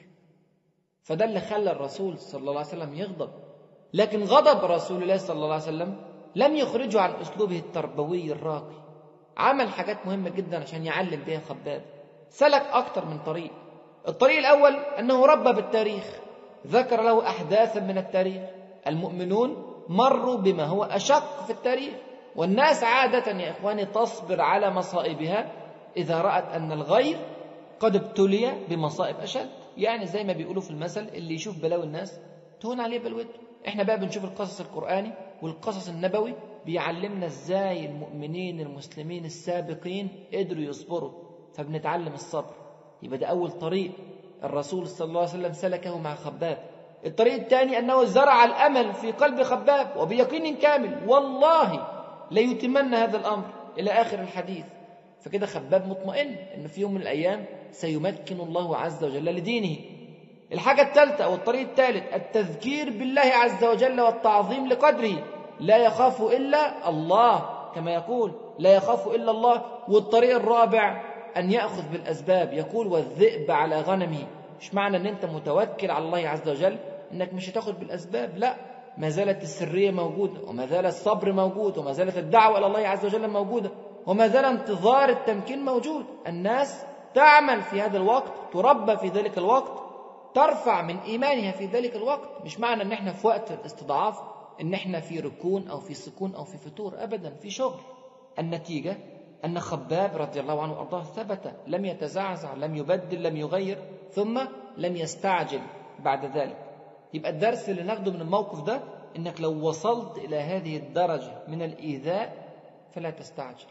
فده اللي خلى الرسول صلى الله عليه وسلم يغضب. لكن غضب رسول الله صلى الله عليه وسلم لم يخرجه عن أسلوبه التربوي الراقي. عمل حاجات مهمة جدا عشان يعلم بها خباب، سلك أكتر من طريق. الطريق الأول أنه ربى بالتاريخ، ذكر له أحداثا من التاريخ. المؤمنون مروا بما هو أشق في التاريخ، والناس عادة يا إخواني تصبر على مصائبها إذا رأت أن الغير قد ابتلي بمصائب أشد. يعني زي ما بيقولوا في المثل، اللي يشوف بلاوي الناس تهون عليه بلوته. احنا بقى بنشوف القصص القرآني والقصص النبوي بيعلمنا ازاي المؤمنين المسلمين السابقين قدروا يصبروا، فبنتعلم الصبر. يبقى ده أول طريق الرسول صلى الله عليه وسلم سلكه مع خباب. الطريق الثاني أنه زرع الأمل في قلب خباب وبيقين كامل والله ليتمنى هذا الأمر إلى آخر الحديث. فكده خباب مطمئن أنه في يوم من الأيام سيمكن الله عز وجل لدينه. الحاجة الثالثة أو الطريق الثالث التذكير بالله عز وجل والتعظيم لقدره، لا يخاف إلا الله كما يقول لا يخاف إلا الله. والطريق الرابع أن يأخذ بالأسباب، يقول والذئب على غنمه. مش معنى أن أنت متوكل على الله عز وجل أنك مش هتاخذ بالأسباب، لا، ما زالت السرية موجودة، وما زال الصبر موجود، وما زالت الدعوة إلى الله عز وجل موجودة، وما زال انتظار التمكين موجود. الناس تعمل في هذا الوقت، تربى في ذلك الوقت، ترفع من إيمانها في ذلك الوقت. مش معنى أن احنا في وقت الاستضعاف أن احنا في ركون أو في سكون أو في فتور، أبدا، في شغل. النتيجة أن خباب رضي الله عنه وأرضاه ثبت، لم يتزعزع، لم يبدل، لم يغير، ثم لم يستعجل بعد ذلك. يبقى الدرس اللي ناخده من الموقف ده إنك لو وصلت إلى هذه الدرجة من الإيذاء فلا تستعجل،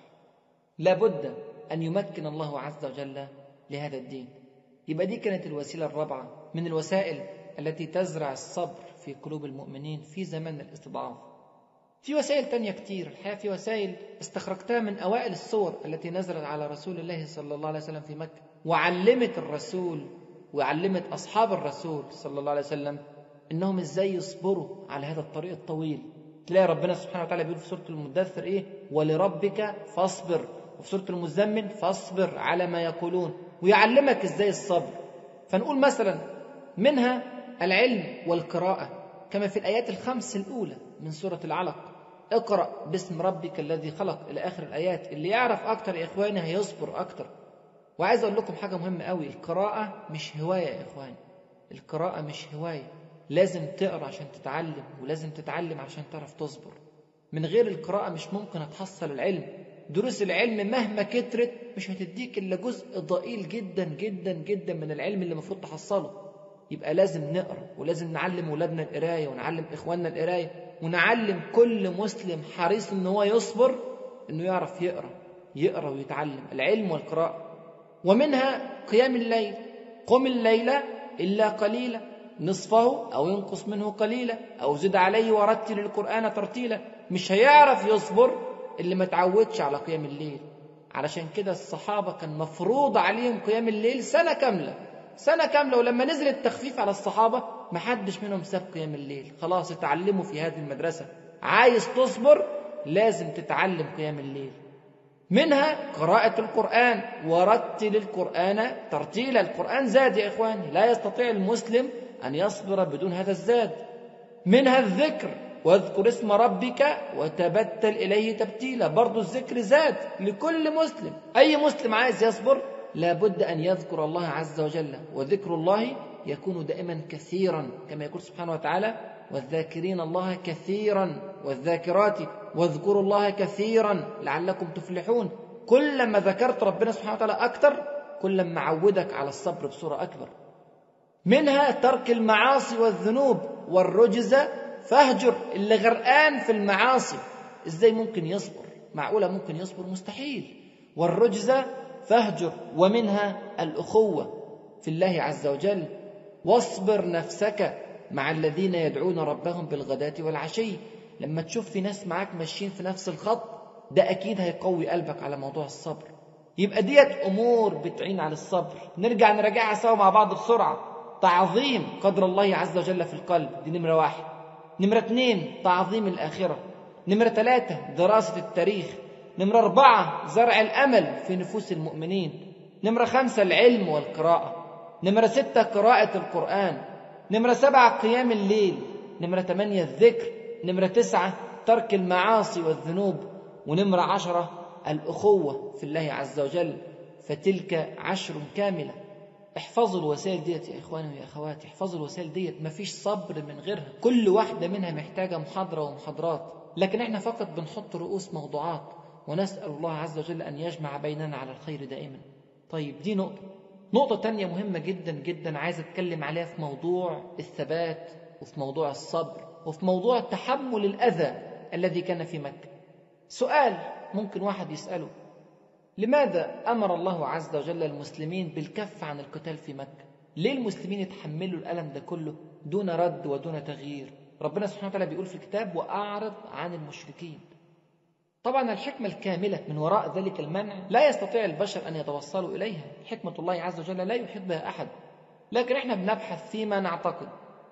لابد أن يمكن الله عز وجل لهذا الدين. يبقى دي كانت الوسيلة الرابعة من الوسائل التي تزرع الصبر في قلوب المؤمنين في زمن الاستضعاف. في وسائل تانية كتير، الحقيقة في وسائل استخرجتها من أوائل الصور التي نزلت على رسول الله صلى الله عليه وسلم في مكة، وعلمت الرسول وعلمت أصحاب الرسول صلى الله عليه وسلم إنهم إزاي يصبروا على هذا الطريق الطويل. تلاقي ربنا سبحانه وتعالى بيقول في سورة المدثر إيه؟ ولربك فاصبر، وفي سورة المزمل فاصبر على ما يقولون، ويعلمك إزاي الصبر. فنقول مثلا منها العلم والقراءة، كما في الآيات الخمس الأولى من سورة العلق، اقرأ باسم ربك الذي خلق، إلى آخر الآيات. اللي يعرف أكتر يا إخواني هيصبر أكتر. وعايز أقول لكم حاجة مهمة قوي، القراءة مش هواية يا إخواني، القراءة مش هواية، لازم تقرأ عشان تتعلم، ولازم تتعلم عشان تعرف تصبر. من غير القراءة مش ممكن هتحصل العلم. دروس العلم مهما كترت مش هتديك إلا جزء ضئيل جدا جدا جدا من العلم اللي المفروض تحصله. يبقى لازم نقرأ، ولازم نعلم أولادنا القراية، ونعلم إخواننا القراية، ونعلم كل مسلم حريص إن هو يصبر إنه يعرف يقرأ يقرأ ويتعلم العلم والقراءة. ومنها قيام الليل، قم الليل إلا قليلا نصفه أو ينقص منه قليلا أو زد عليه ورتل القرآن ترتيلا. مش هيعرف يصبر اللي ما تعودش على قيام الليل. علشان كده الصحابة كان مفروض عليهم قيام الليل سنة كاملة سنة كاملة، ولما نزل التخفيف على الصحابة ما حدش منهم ساب قيام الليل، خلاص اتعلموا في هذه المدرسة. عايز تصبر لازم تتعلم قيام الليل. منها قراءة القرآن، ورتل القرآن ترتيلا. القرآن زاد يا إخواني، لا يستطيع المسلم أن يصبر بدون هذا الزاد. منها الذكر، واذكر اسم ربك وتبتل إليه تبتيلا. برضو الذكر زاد لكل مسلم. أي مسلم عايز يصبر لابد أن يذكر الله عز وجل، وذكر الله يكون دائما كثيرا، كما يقول سبحانه وتعالى والذاكرين الله كثيرا والذاكرات واذكروا الله كثيرا لعلكم تفلحون. كلما ذكرت ربنا سبحانه وتعالى أكثر كلما عودك على الصبر بصورة أكبر. منها ترك المعاصي والذنوب، والرجز فاهجر. اللي غرقان في المعاصي إزاي ممكن يصبر؟ معقولة ممكن يصبر؟ مستحيل. والرجز فاهجر. ومنها الأخوة في الله عز وجل، واصبر نفسك مع الذين يدعون ربهم بالغداة والعشي. لما تشوف في ناس معاك ماشيين في نفس الخط ده أكيد هيقوي قلبك على موضوع الصبر. يبقى ديت أمور بتعين على الصبر. نرجع نراجعها سوا مع بعض بسرعة. تعظيم قدر الله عز وجل في القلب، دي نمرة واحد. نمرة اتنين تعظيم الآخرة. نمرة ثلاثة دراسة التاريخ. نمرة أربعة زرع الأمل في نفوس المؤمنين. نمرة خمسة العلم والقراءة. نمرة ستة قراءة القرآن. نمرة سبعة قيام الليل. نمرة ثمانية الذكر. نمرة تسعة ترك المعاصي والذنوب. ونمرة عشرة الأخوة في الله عز وجل. فتلك عشر كاملة. احفظوا الوسائل ديت يا إخواني ويا أخواتي، احفظوا الوسائل ديت، مفيش صبر من غيرها. كل واحدة منها محتاجة محاضرة ومحاضرات، لكن احنا فقط بنحط رؤوس موضوعات، ونسأل الله عز وجل أن يجمع بيننا على الخير دائما. طيب دي نقطة. نقطة تانية مهمة جدا جدا عايز أتكلم عليها في موضوع الثبات، وفي موضوع الصبر، وفي موضوع تحمل الأذى الذي كان في مكة. سؤال ممكن واحد يسأله: لماذا أمر الله عز وجل المسلمين بالكف عن القتال في مكة؟ ليه المسلمين يتحملوا الألم ده كله دون رد ودون تغيير؟ ربنا سبحانه وتعالى بيقول في الكتاب وأعرض عن المشركين. طبعا الحكمة الكاملة من وراء ذلك المنع لا يستطيع البشر أن يتوصلوا إليها، حكمة الله عز وجل لا يحيط بها أحد، لكن احنا بنبحث فيما نعتقد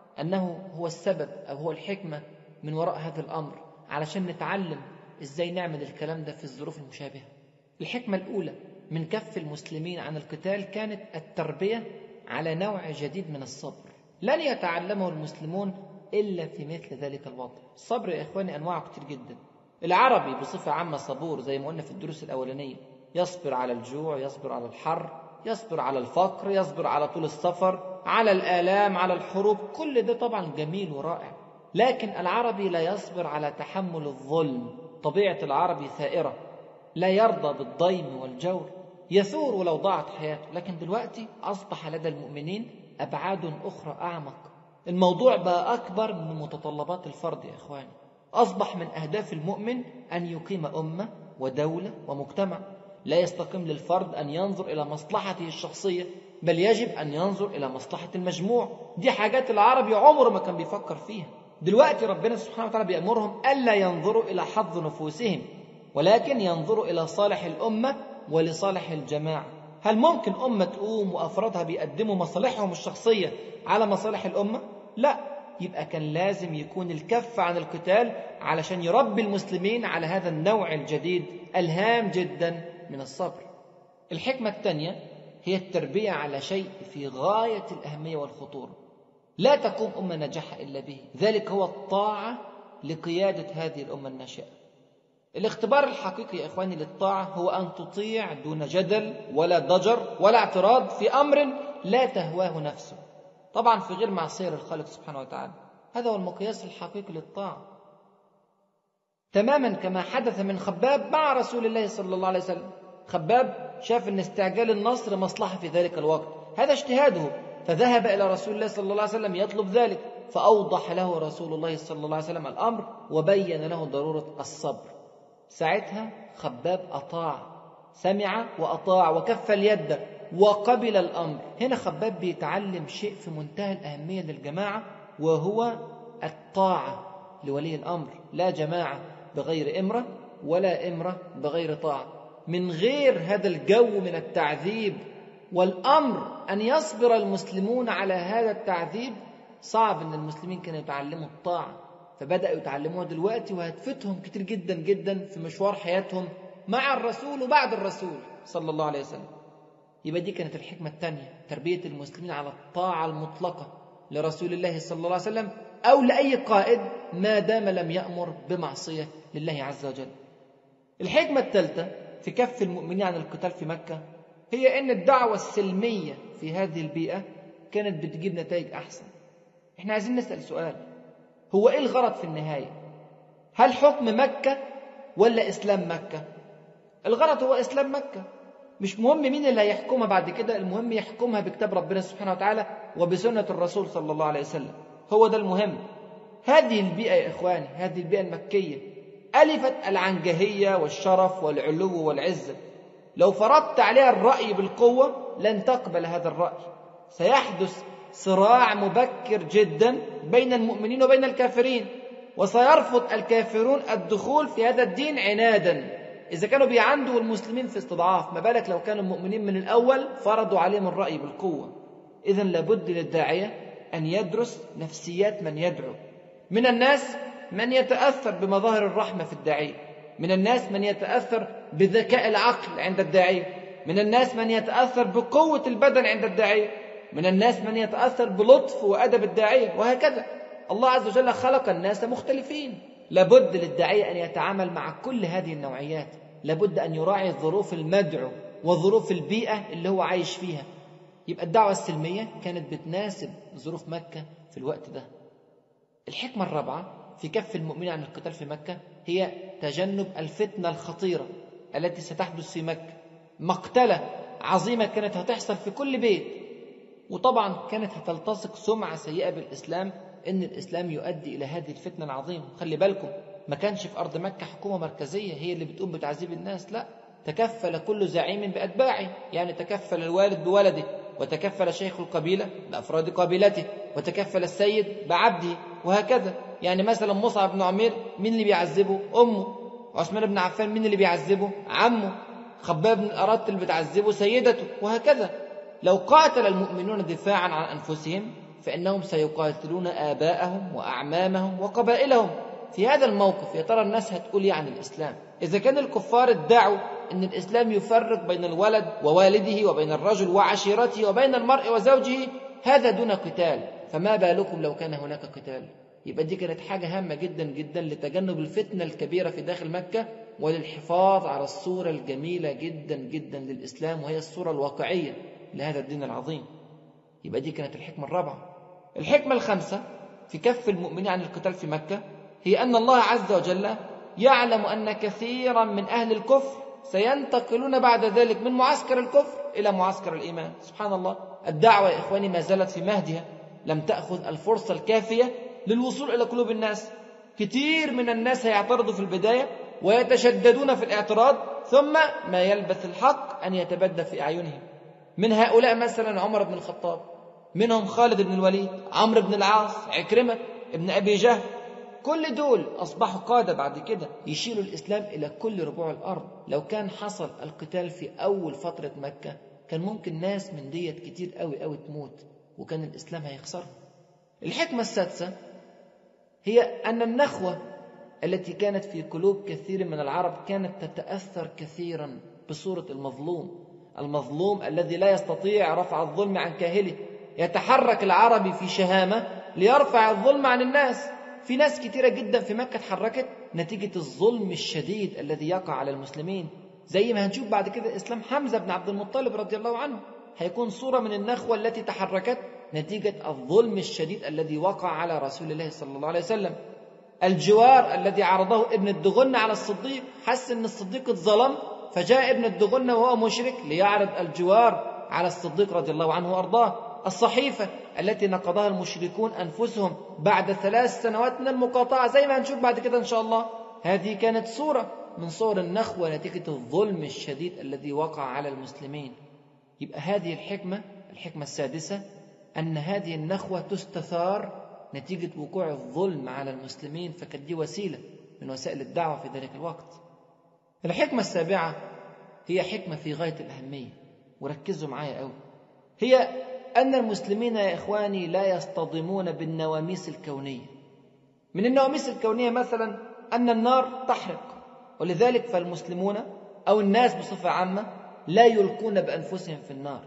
أنه هو السبب أو هو الحكمة من وراء هذا الأمر، علشان نتعلم إزاي نعمل الكلام ده في الظروف المشابهة. الحكمة الأولى من كف المسلمين عن القتال كانت التربية على نوع جديد من الصبر لن يتعلمه المسلمون إلا في مثل ذلك الوضع. الصبر يا إخواني أنواع كتير جدا. العربي بصفة عامة صبور زي ما قلنا في الدروس الأولانية، يصبر على الجوع، يصبر على الحر، يصبر على الفقر، يصبر على طول السفر، على الآلام، على الحروب، كل ده طبعا جميل ورائع. لكن العربي لا يصبر على تحمل الظلم، طبيعة العربي ثائرة، لا يرضى بالضيم والجور، يثور ولو ضاعت حياته. لكن دلوقتي أصبح لدى المؤمنين أبعاد أخرى أعمق، الموضوع بقى أكبر من متطلبات الفرد يا إخواني. أصبح من أهداف المؤمن أن يقيم أمة ودولة ومجتمع. لا يستقيم للفرد أن ينظر إلى مصلحته الشخصية، بل يجب أن ينظر إلى مصلحة المجموع. دي حاجات العربي عمره ما كان بيفكر فيها. دلوقتي ربنا سبحانه وتعالى بيأمرهم ألا ينظروا إلى حظ نفوسهم، ولكن ينظروا إلى صالح الأمة ولصالح الجماعة. هل ممكن أمة تقوم وأفرادها بيقدموا مصالحهم الشخصية على مصالح الأمة؟ لا. يبقى كان لازم يكون الكف عن القتال علشان يربي المسلمين على هذا النوع الجديد الهام جدا من الصبر. الحكمة الثانية هي التربية على شيء في غاية الأهمية والخطورة لا تقوم أمة نجاح إلا به، ذلك هو الطاعة لقيادة هذه الأمة الناشئة. الاختبار الحقيقي يا إخواني للطاعة هو أن تطيع دون جدل ولا ضجر ولا اعتراض في أمر لا تهواه نفسه، طبعا في غير معصية للخالق سبحانه وتعالى. هذا هو المقياس الحقيقي للطاعة، تماما كما حدث من خباب مع رسول الله صلى الله عليه وسلم. خباب شاف أن استعجال النصر مصلحة في ذلك الوقت، هذا اجتهاده، فذهب إلى رسول الله صلى الله عليه وسلم يطلب ذلك، فأوضح له رسول الله صلى الله عليه وسلم الأمر وبين له ضرورة الصبر. ساعتها خباب أطاع، سمع وأطاع وكف اليد وقبل الأمر. هنا خباب بيتعلم شيء في منتهى الأهمية للجماعة، وهو الطاعة لولي الأمر. لا جماعة بغير إمرة ولا إمرة بغير طاعة. من غير هذا الجو من التعذيب والأمر أن يصبر المسلمون على هذا التعذيب، صعب أن المسلمين كانوا يتعلموا الطاعة، فبدأوا يتعلموها دلوقتي، وهتفتهم كتير جدا جدا في مشوار حياتهم مع الرسول وبعد الرسول صلى الله عليه وسلم. يبقى دي كانت الحكمة الثانية، تربية المسلمين على الطاعة المطلقة لرسول الله صلى الله عليه وسلم أو لأي قائد ما دام لم يأمر بمعصية لله عز وجل. الحكمة الثالثة في كف المؤمنين عن القتال في مكة هي أن الدعوة السلمية في هذه البيئة كانت بتجيب نتائج أحسن. إحنا عايزين نسأل سؤال، هو إيه الغرض في النهاية؟ هل حكم مكة ولا إسلام مكة؟ الغرض هو إسلام مكة، مش مهم مين اللي هيحكمها بعد كده، المهم يحكمها بكتاب ربنا سبحانه وتعالى وبسنة الرسول صلى الله عليه وسلم، هو ده المهم. هذه البيئة يا إخواني، هذه البيئة المكية ألفت العنجهية والشرف والعلو والعزة. لو فرضت عليها الرأي بالقوة لن تقبل هذا الرأي، سيحدث صراع مبكر جدا بين المؤمنين وبين الكافرين، وسيرفض الكافرون الدخول في هذا الدين عنادا. إذا كانوا بيعندوا المسلمين في استضعاف، ما بالك لو كانوا المؤمنين من الأول فرضوا عليهم الرأي بالقوة. إذن لابد للداعية أن يدرس نفسيات من يدعو. من الناس من يتأثر بمظاهر الرحمة في الداعية، من الناس من يتأثر بذكاء العقل عند الداعية، من الناس من يتأثر بقوة البدن عند الداعية، من الناس من يتأثر بلطف وأدب الداعية، وهكذا. الله عز وجل خلق الناس مختلفين، لابد للداعية أن يتعامل مع كل هذه النوعيات، لابد أن يراعي ظروف المدعو وظروف البيئة اللي هو عايش فيها. يبقى الدعوة السلمية كانت بتناسب ظروف مكة في الوقت ده. الحكمة الرابعة في كف المؤمنين عن القتال في مكة هي تجنب الفتنة الخطيرة التي ستحدث في مكة. مقتلة عظيمة كانت هتحصل في كل بيت، وطبعا كانت هتلتصق سمعة سيئة بالإسلام إن الإسلام يؤدي إلى هذه الفتنة العظيمة. خلي بالكم، ما كانش في أرض مكة حكومة مركزية هي اللي بتقوم بتعذيب الناس، لا، تكفل كل زعيم بأتباعه، يعني تكفل الوالد بولده وتكفل شيخ القبيلة بأفراد قبيلته، وتكفل السيد بعبده، وهكذا. يعني مثلا مصعب بن عمير مين اللي بيعذبه؟ أمه. عثمان بن عفان مين اللي بيعذبه؟ عمه. خباب بن الأرط اللي بتعذبه سيدته، وهكذا. لو قاتل المؤمنون دفاعا عن أنفسهم فإنهم سيقاتلون آباءهم وأعمامهم وقبائلهم. في هذا الموقف يا ترى الناس هتقول إيه عن الإسلام؟ إذا كان الكفار ادعوا أن الإسلام يفرق بين الولد ووالده وبين الرجل وعشيرته وبين المرء وزوجه، هذا دون قتال، فما بالكم لو كان هناك قتال؟ يبقى دي كانت حاجة هامة جدا جدا لتجنب الفتنة الكبيرة في داخل مكة، وللحفاظ على الصورة الجميلة جدا جدا للإسلام، وهي الصورة الواقعية لهذا الدين العظيم. يبقى دي كانت الحكمة الرابعة. الحكمة الخامسة في كف المؤمنين عن القتال في مكة هي أن الله عز وجل يعلم أن كثيرا من أهل الكفر سينتقلون بعد ذلك من معسكر الكفر إلى معسكر الإيمان. سبحان الله، الدعوة يا إخواني ما زالت في مهدها، لم تأخذ الفرصة الكافية للوصول إلى قلوب الناس. كثير من الناس هيعترضوا في البداية ويتشددون في الاعتراض، ثم ما يلبث الحق أن يتبدى في أعينهم. من هؤلاء مثلا عمر بن الخطاب، منهم خالد بن الوليد، عمرو بن العاص، عكرمة ابن أبي جهل. كل دول أصبحوا قادة بعد كده يشيلوا الإسلام إلى كل ربوع الأرض. لو كان حصل القتال في أول فترة مكة كان ممكن ناس من ديت كتير قوي قوي تموت، وكان الإسلام هيخسرها. الحكمة السادسة هي أن النخوة التي كانت في قلوب كثير من العرب كانت تتأثر كثيرا بصورة المظلوم، المظلوم الذي لا يستطيع رفع الظلم عن كاهله. يتحرك العربي في شهامة ليرفع الظلم عن الناس. في ناس كتيرة جدا في مكة اتحركت نتيجة الظلم الشديد الذي يقع على المسلمين، زي ما هنشوف بعد كده إسلام حمزة بن عبد المطلب رضي الله عنه هيكون صورة من النخوة التي تحركت نتيجة الظلم الشديد الذي وقع على رسول الله صلى الله عليه وسلم. الجوار الذي عرضه ابن الدغنة على الصديق، حس ان الصديق اتظلم فجاء ابن الدغنة وهو مشرك ليعرض الجوار على الصديق رضي الله عنه وارضاه. الصحيفة التي نقضها المشركون أنفسهم بعد ثلاث سنوات من المقاطعة، زي ما هنشوف بعد كده إن شاء الله، هذه كانت صورة من صور النخوة نتيجة الظلم الشديد الذي وقع على المسلمين. يبقى هذه الحكمة، الحكمة السادسة، أن هذه النخوة تستثار نتيجة وقوع الظلم على المسلمين، فكانت دي وسيلة من وسائل الدعوة في ذلك الوقت. الحكمة السابعة هي حكمة في غاية الأهمية، وركزوا معايا قوي، هي أن المسلمين يا إخواني لا يصطدمون بالنواميس الكونية. من النواميس الكونية مثلا أن النار تحرق، ولذلك فالمسلمون أو الناس بصفة عامة لا يلقون بأنفسهم في النار.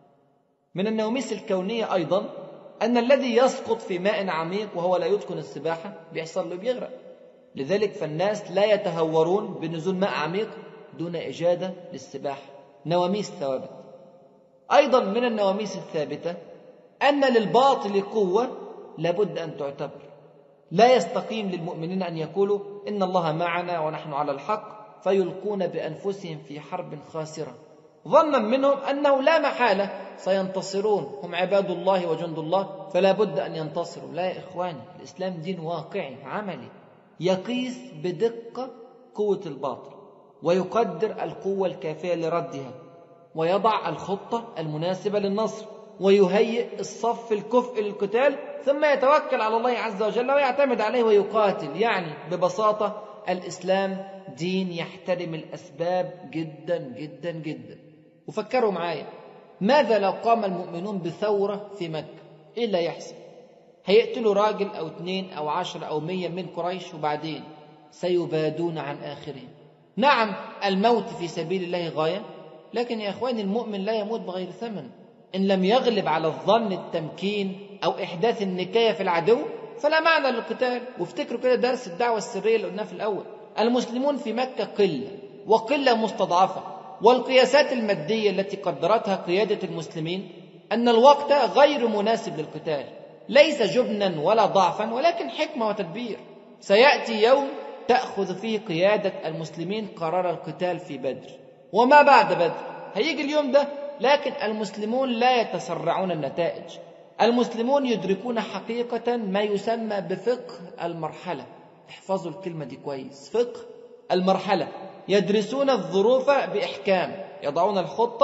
من النواميس الكونية أيضا أن الذي يسقط في ماء عميق وهو لا يتقن السباحة بيحصل له بيغرق، لذلك فالناس لا يتهورون بنزول ماء عميق دون إجادة للسباحة. نواميس ثوابت. أيضا من النواميس الثابتة أن للباطل قوة لابد أن تعتبر. لا يستقيم للمؤمنين أن يقولوا إن الله معنا ونحن على الحق فيلقون بأنفسهم في حرب خاسرة ظنا منهم أنه لا محالة سينتصرون، هم عباد الله وجند الله فلا بد أن ينتصروا. لا يا إخواني، الإسلام دين واقعي عملي يقيس بدقة قوة الباطل ويقدر القوة الكافية لردها، ويضع الخطة المناسبة للنصر، ويهيئ الصف الكفء للقتال، ثم يتوكل على الله عز وجل ويعتمد عليه ويقاتل. يعني ببساطة الإسلام دين يحترم الأسباب جدا جدا جدا. وفكروا معايا، ماذا لو قام المؤمنون بثورة في مكة؟ إيه اللي يحصل؟ هيقتلوا راجل أو اثنين أو عشر أو مية من قريش، وبعدين سيبادون عن آخرهم. نعم الموت في سبيل الله غاية، لكن يا أخواني المؤمن لا يموت بغير ثمن. إن لم يغلب على الظن التمكين أو إحداث النكاية في العدو فلا معنى للقتال. وافتكروا كده درس الدعوة السرية اللي قلناه في الأول، المسلمون في مكة قلة وقلة مستضعفة، والقياسات المادية التي قدرتها قيادة المسلمين أن الوقت غير مناسب للقتال، ليس جبنا ولا ضعفا ولكن حكمة وتدبير. سيأتي يوم تأخذ فيه قيادة المسلمين قرار القتال في بدر وما بعد بدر، هيجي اليوم ده، لكن المسلمون لا يتسرعون النتائج. المسلمون يدركون حقيقة ما يسمى بفقه المرحلة. احفظوا الكلمة دي كويس، فقه المرحلة. يدرسون الظروف بإحكام، يضعون الخطة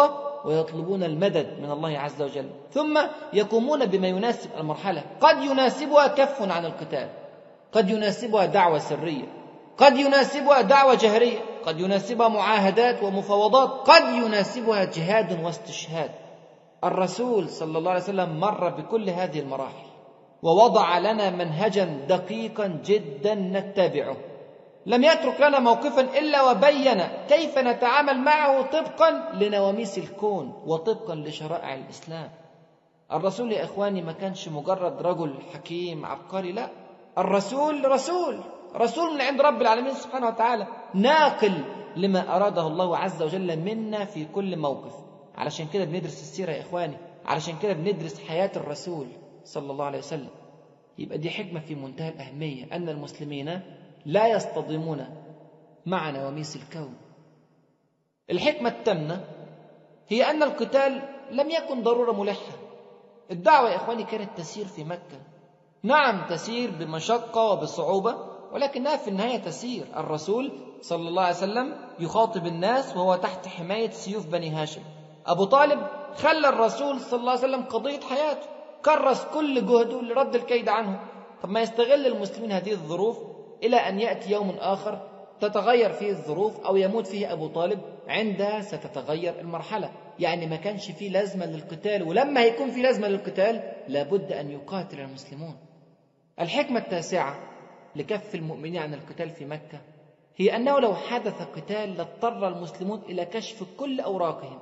ويطلبون المدد من الله عز وجل، ثم يقومون بما يناسب المرحلة. قد يناسبها كف عن القتال، قد يناسبها دعوة سرية، قد يناسبها دعوة جهرية، قد يناسبها معاهدات ومفاوضات، قد يناسبها جهاد واستشهاد. الرسول صلى الله عليه وسلم مر بكل هذه المراحل ووضع لنا منهجا دقيقا جدا نتبعه، لم يترك لنا موقفا إلا وبين كيف نتعامل معه طبقا لنواميس الكون وطبقا لشرائع الإسلام. الرسول يا إخواني ما كانش مجرد رجل حكيم عبقري، لا، الرسول رسول رسول من عند رب العالمين سبحانه وتعالى، ناقل لما أراده الله عز وجل منا في كل موقف. علشان كده بندرس السيرة يا إخواني، علشان كده بندرس حياة الرسول صلى الله عليه وسلم. يبقى دي حكمة في منتهى الأهمية، أن المسلمين لا يصطدمون مع نواميس الكون. الحكمة التامنة هي أن القتال لم يكن ضرورة ملحة. الدعوة يا إخواني كانت تسير في مكة، نعم تسير بمشقة وبصعوبة، ولكنها في النهاية تسير. الرسول صلى الله عليه وسلم يخاطب الناس وهو تحت حماية سيوف بني هاشم. أبو طالب خلى الرسول صلى الله عليه وسلم قضية حياته، كرس كل جهده لرد الكيد عنه. طب ما يستغل المسلمين هذه الظروف إلى أن يأتي يوم آخر تتغير فيه الظروف أو يموت فيه أبو طالب، عندها ستتغير المرحلة. يعني ما كانش فيه لازمة للقتال، ولما يكون فيه لازمة للقتال لابد أن يقاتل المسلمون. الحكمة التاسعة لكف المؤمنين عن القتال في مكة هي أنه لو حدث قتال لاضطر المسلمون إلى كشف كل أوراقهم.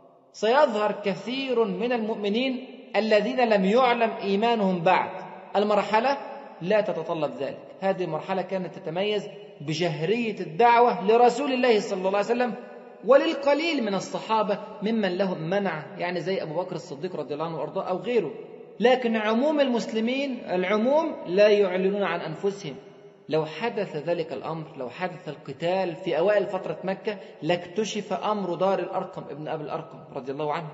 سيظهر كثير من المؤمنين الذين لم يعلم إيمانهم بعد. المرحلة لا تتطلب ذلك، هذه المرحلة كانت تتميز بجهرية الدعوة لرسول الله صلى الله عليه وسلم، وللقليل من الصحابة ممن لهم منع، يعني زي أبو بكر الصديق رضي الله عنه وأرضاه أو غيره. لكن عموم المسلمين العموم لا يعلنون عن أنفسهم. لو حدث ذلك الأمر، لو حدث القتال في أوائل فترة مكة، لاكتشف أمر دار الأرقم ابن أبي الأرقم رضي الله عنه،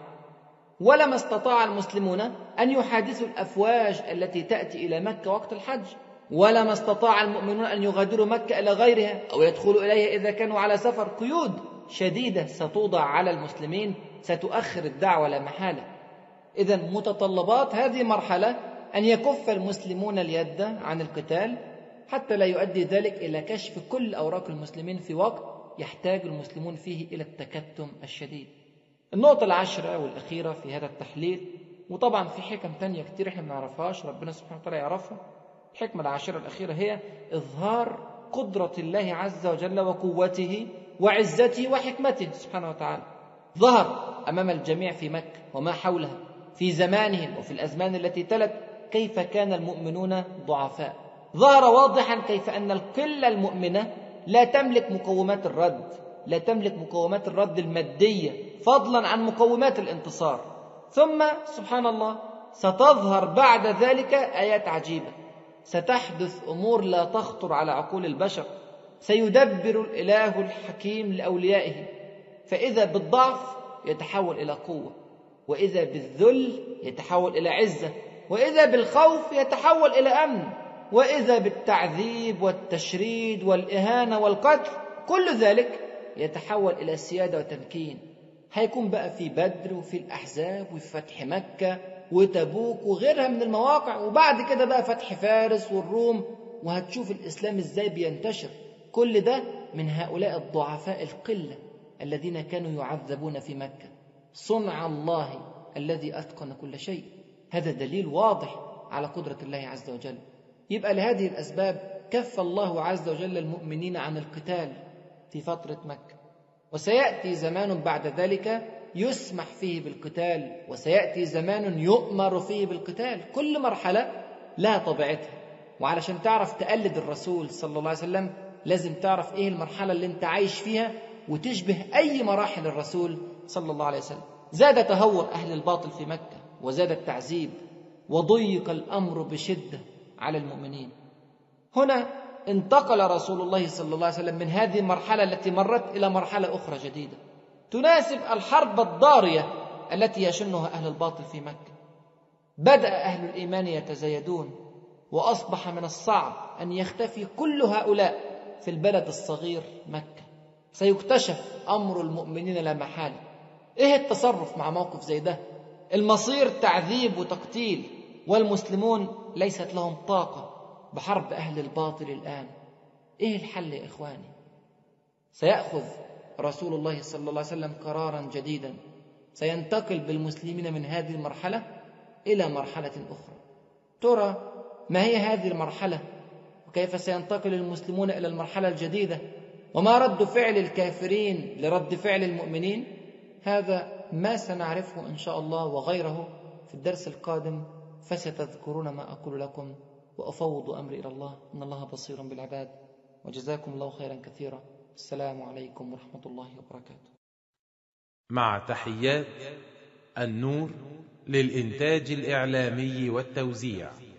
ولما استطاع المسلمون أن يحادثوا الأفواج التي تأتي إلى مكة وقت الحج، ولما استطاع المؤمنون أن يغادروا مكة إلى غيرها أو يدخلوا إليها إذا كانوا على سفر. قيود شديدة ستوضع على المسلمين ستؤخر الدعوة لا محالة. إذن متطلبات هذه مرحلة أن يكف المسلمون اليد عن القتال حتى لا يؤدي ذلك إلى كشف كل أوراق المسلمين في وقت يحتاج المسلمون فيه إلى التكتم الشديد. النقطة العاشرة والأخيرة في هذا التحليل، وطبعا في حكم تانية كتير احنا ما نعرفهاش، ربنا سبحانه وتعالى يعرفها. الحكمة العاشرة الأخيرة هي إظهار قدرة الله عز وجل وقوته وعزته وحكمته سبحانه وتعالى. ظهر أمام الجميع في مكة وما حولها في زمانهم وفي الأزمان التي تلت كيف كان المؤمنون ضعفاء. ظهر واضحا كيف أن القلة المؤمنة لا تملك مقومات الرد، لا تملك مقومات الرد المادية فضلا عن مقومات الانتصار. ثم سبحان الله ستظهر بعد ذلك آيات عجيبة، ستحدث أمور لا تخطر على عقول البشر. سيدبر الإله الحكيم لأوليائه، فإذا بالضعف يتحول إلى قوة، وإذا بالذل يتحول إلى عزة، وإذا بالخوف يتحول إلى أمن، وإذا بالتعذيب والتشريد والإهانة والقتل كل ذلك يتحول إلى سيادة وتمكين. هيكون بقى في بدر وفي الأحزاب وفي فتح مكة وتبوك وغيرها من المواقع، وبعد كده بقى فتح فارس والروم، وهتشوف الإسلام إزاي بينتشر. كل ده من هؤلاء الضعفاء القلة الذين كانوا يعذبون في مكة. صنع الله الذي أتقن كل شيء، هذا دليل واضح على قدرة الله عز وجل. يبقى لهذه الأسباب كف الله عز وجل المؤمنين عن القتال في فترة مكة، وسيأتي زمان بعد ذلك يسمح فيه بالقتال، وسيأتي زمان يؤمر فيه بالقتال. كل مرحلة لها طبيعتها، وعلشان تعرف تقلد الرسول صلى الله عليه وسلم لازم تعرف إيه المرحلة اللي انت عايش فيها وتشبه أي مراحل الرسول صلى الله عليه وسلم. زاد تهور أهل الباطل في مكة، وزاد التعذيب، وضيق الأمر بشدة على المؤمنين. هنا انتقل رسول الله صلى الله عليه وسلم من هذه المرحلة التي مرت إلى مرحلة أخرى جديدة تناسب الحرب الضارية التي يشنها أهل الباطل في مكة. بدأ أهل الإيمان يتزايدون، وأصبح من الصعب أن يختفي كل هؤلاء في البلد الصغير مكة. سيكتشف أمر المؤمنين لا محالة، إيه التصرف مع موقف زي ده؟ المصير تعذيب وتقتيل، والمسلمون ليست لهم طاقة بحرب أهل الباطل الآن. إيه الحل يا إخواني؟ سيأخذ رسول الله صلى الله عليه وسلم قرارا جديدا، سينتقل بالمسلمين من هذه المرحلة إلى مرحلة أخرى. ترى ما هي هذه المرحلة؟ وكيف سينتقل المسلمون إلى المرحلة الجديدة؟ وما رد فعل الكافرين لرد فعل المؤمنين؟ هذا ما سنعرفه إن شاء الله وغيره في الدرس القادم، فستذكرون ما أقول لكم، وأفوض أمري إلى الله، إن الله بصير بالعباد. وجزاكم الله خيرا كثيرا. السلام عليكم ورحمة الله وبركاته. مع تحيات النور للإنتاج الإعلامي والتوزيع.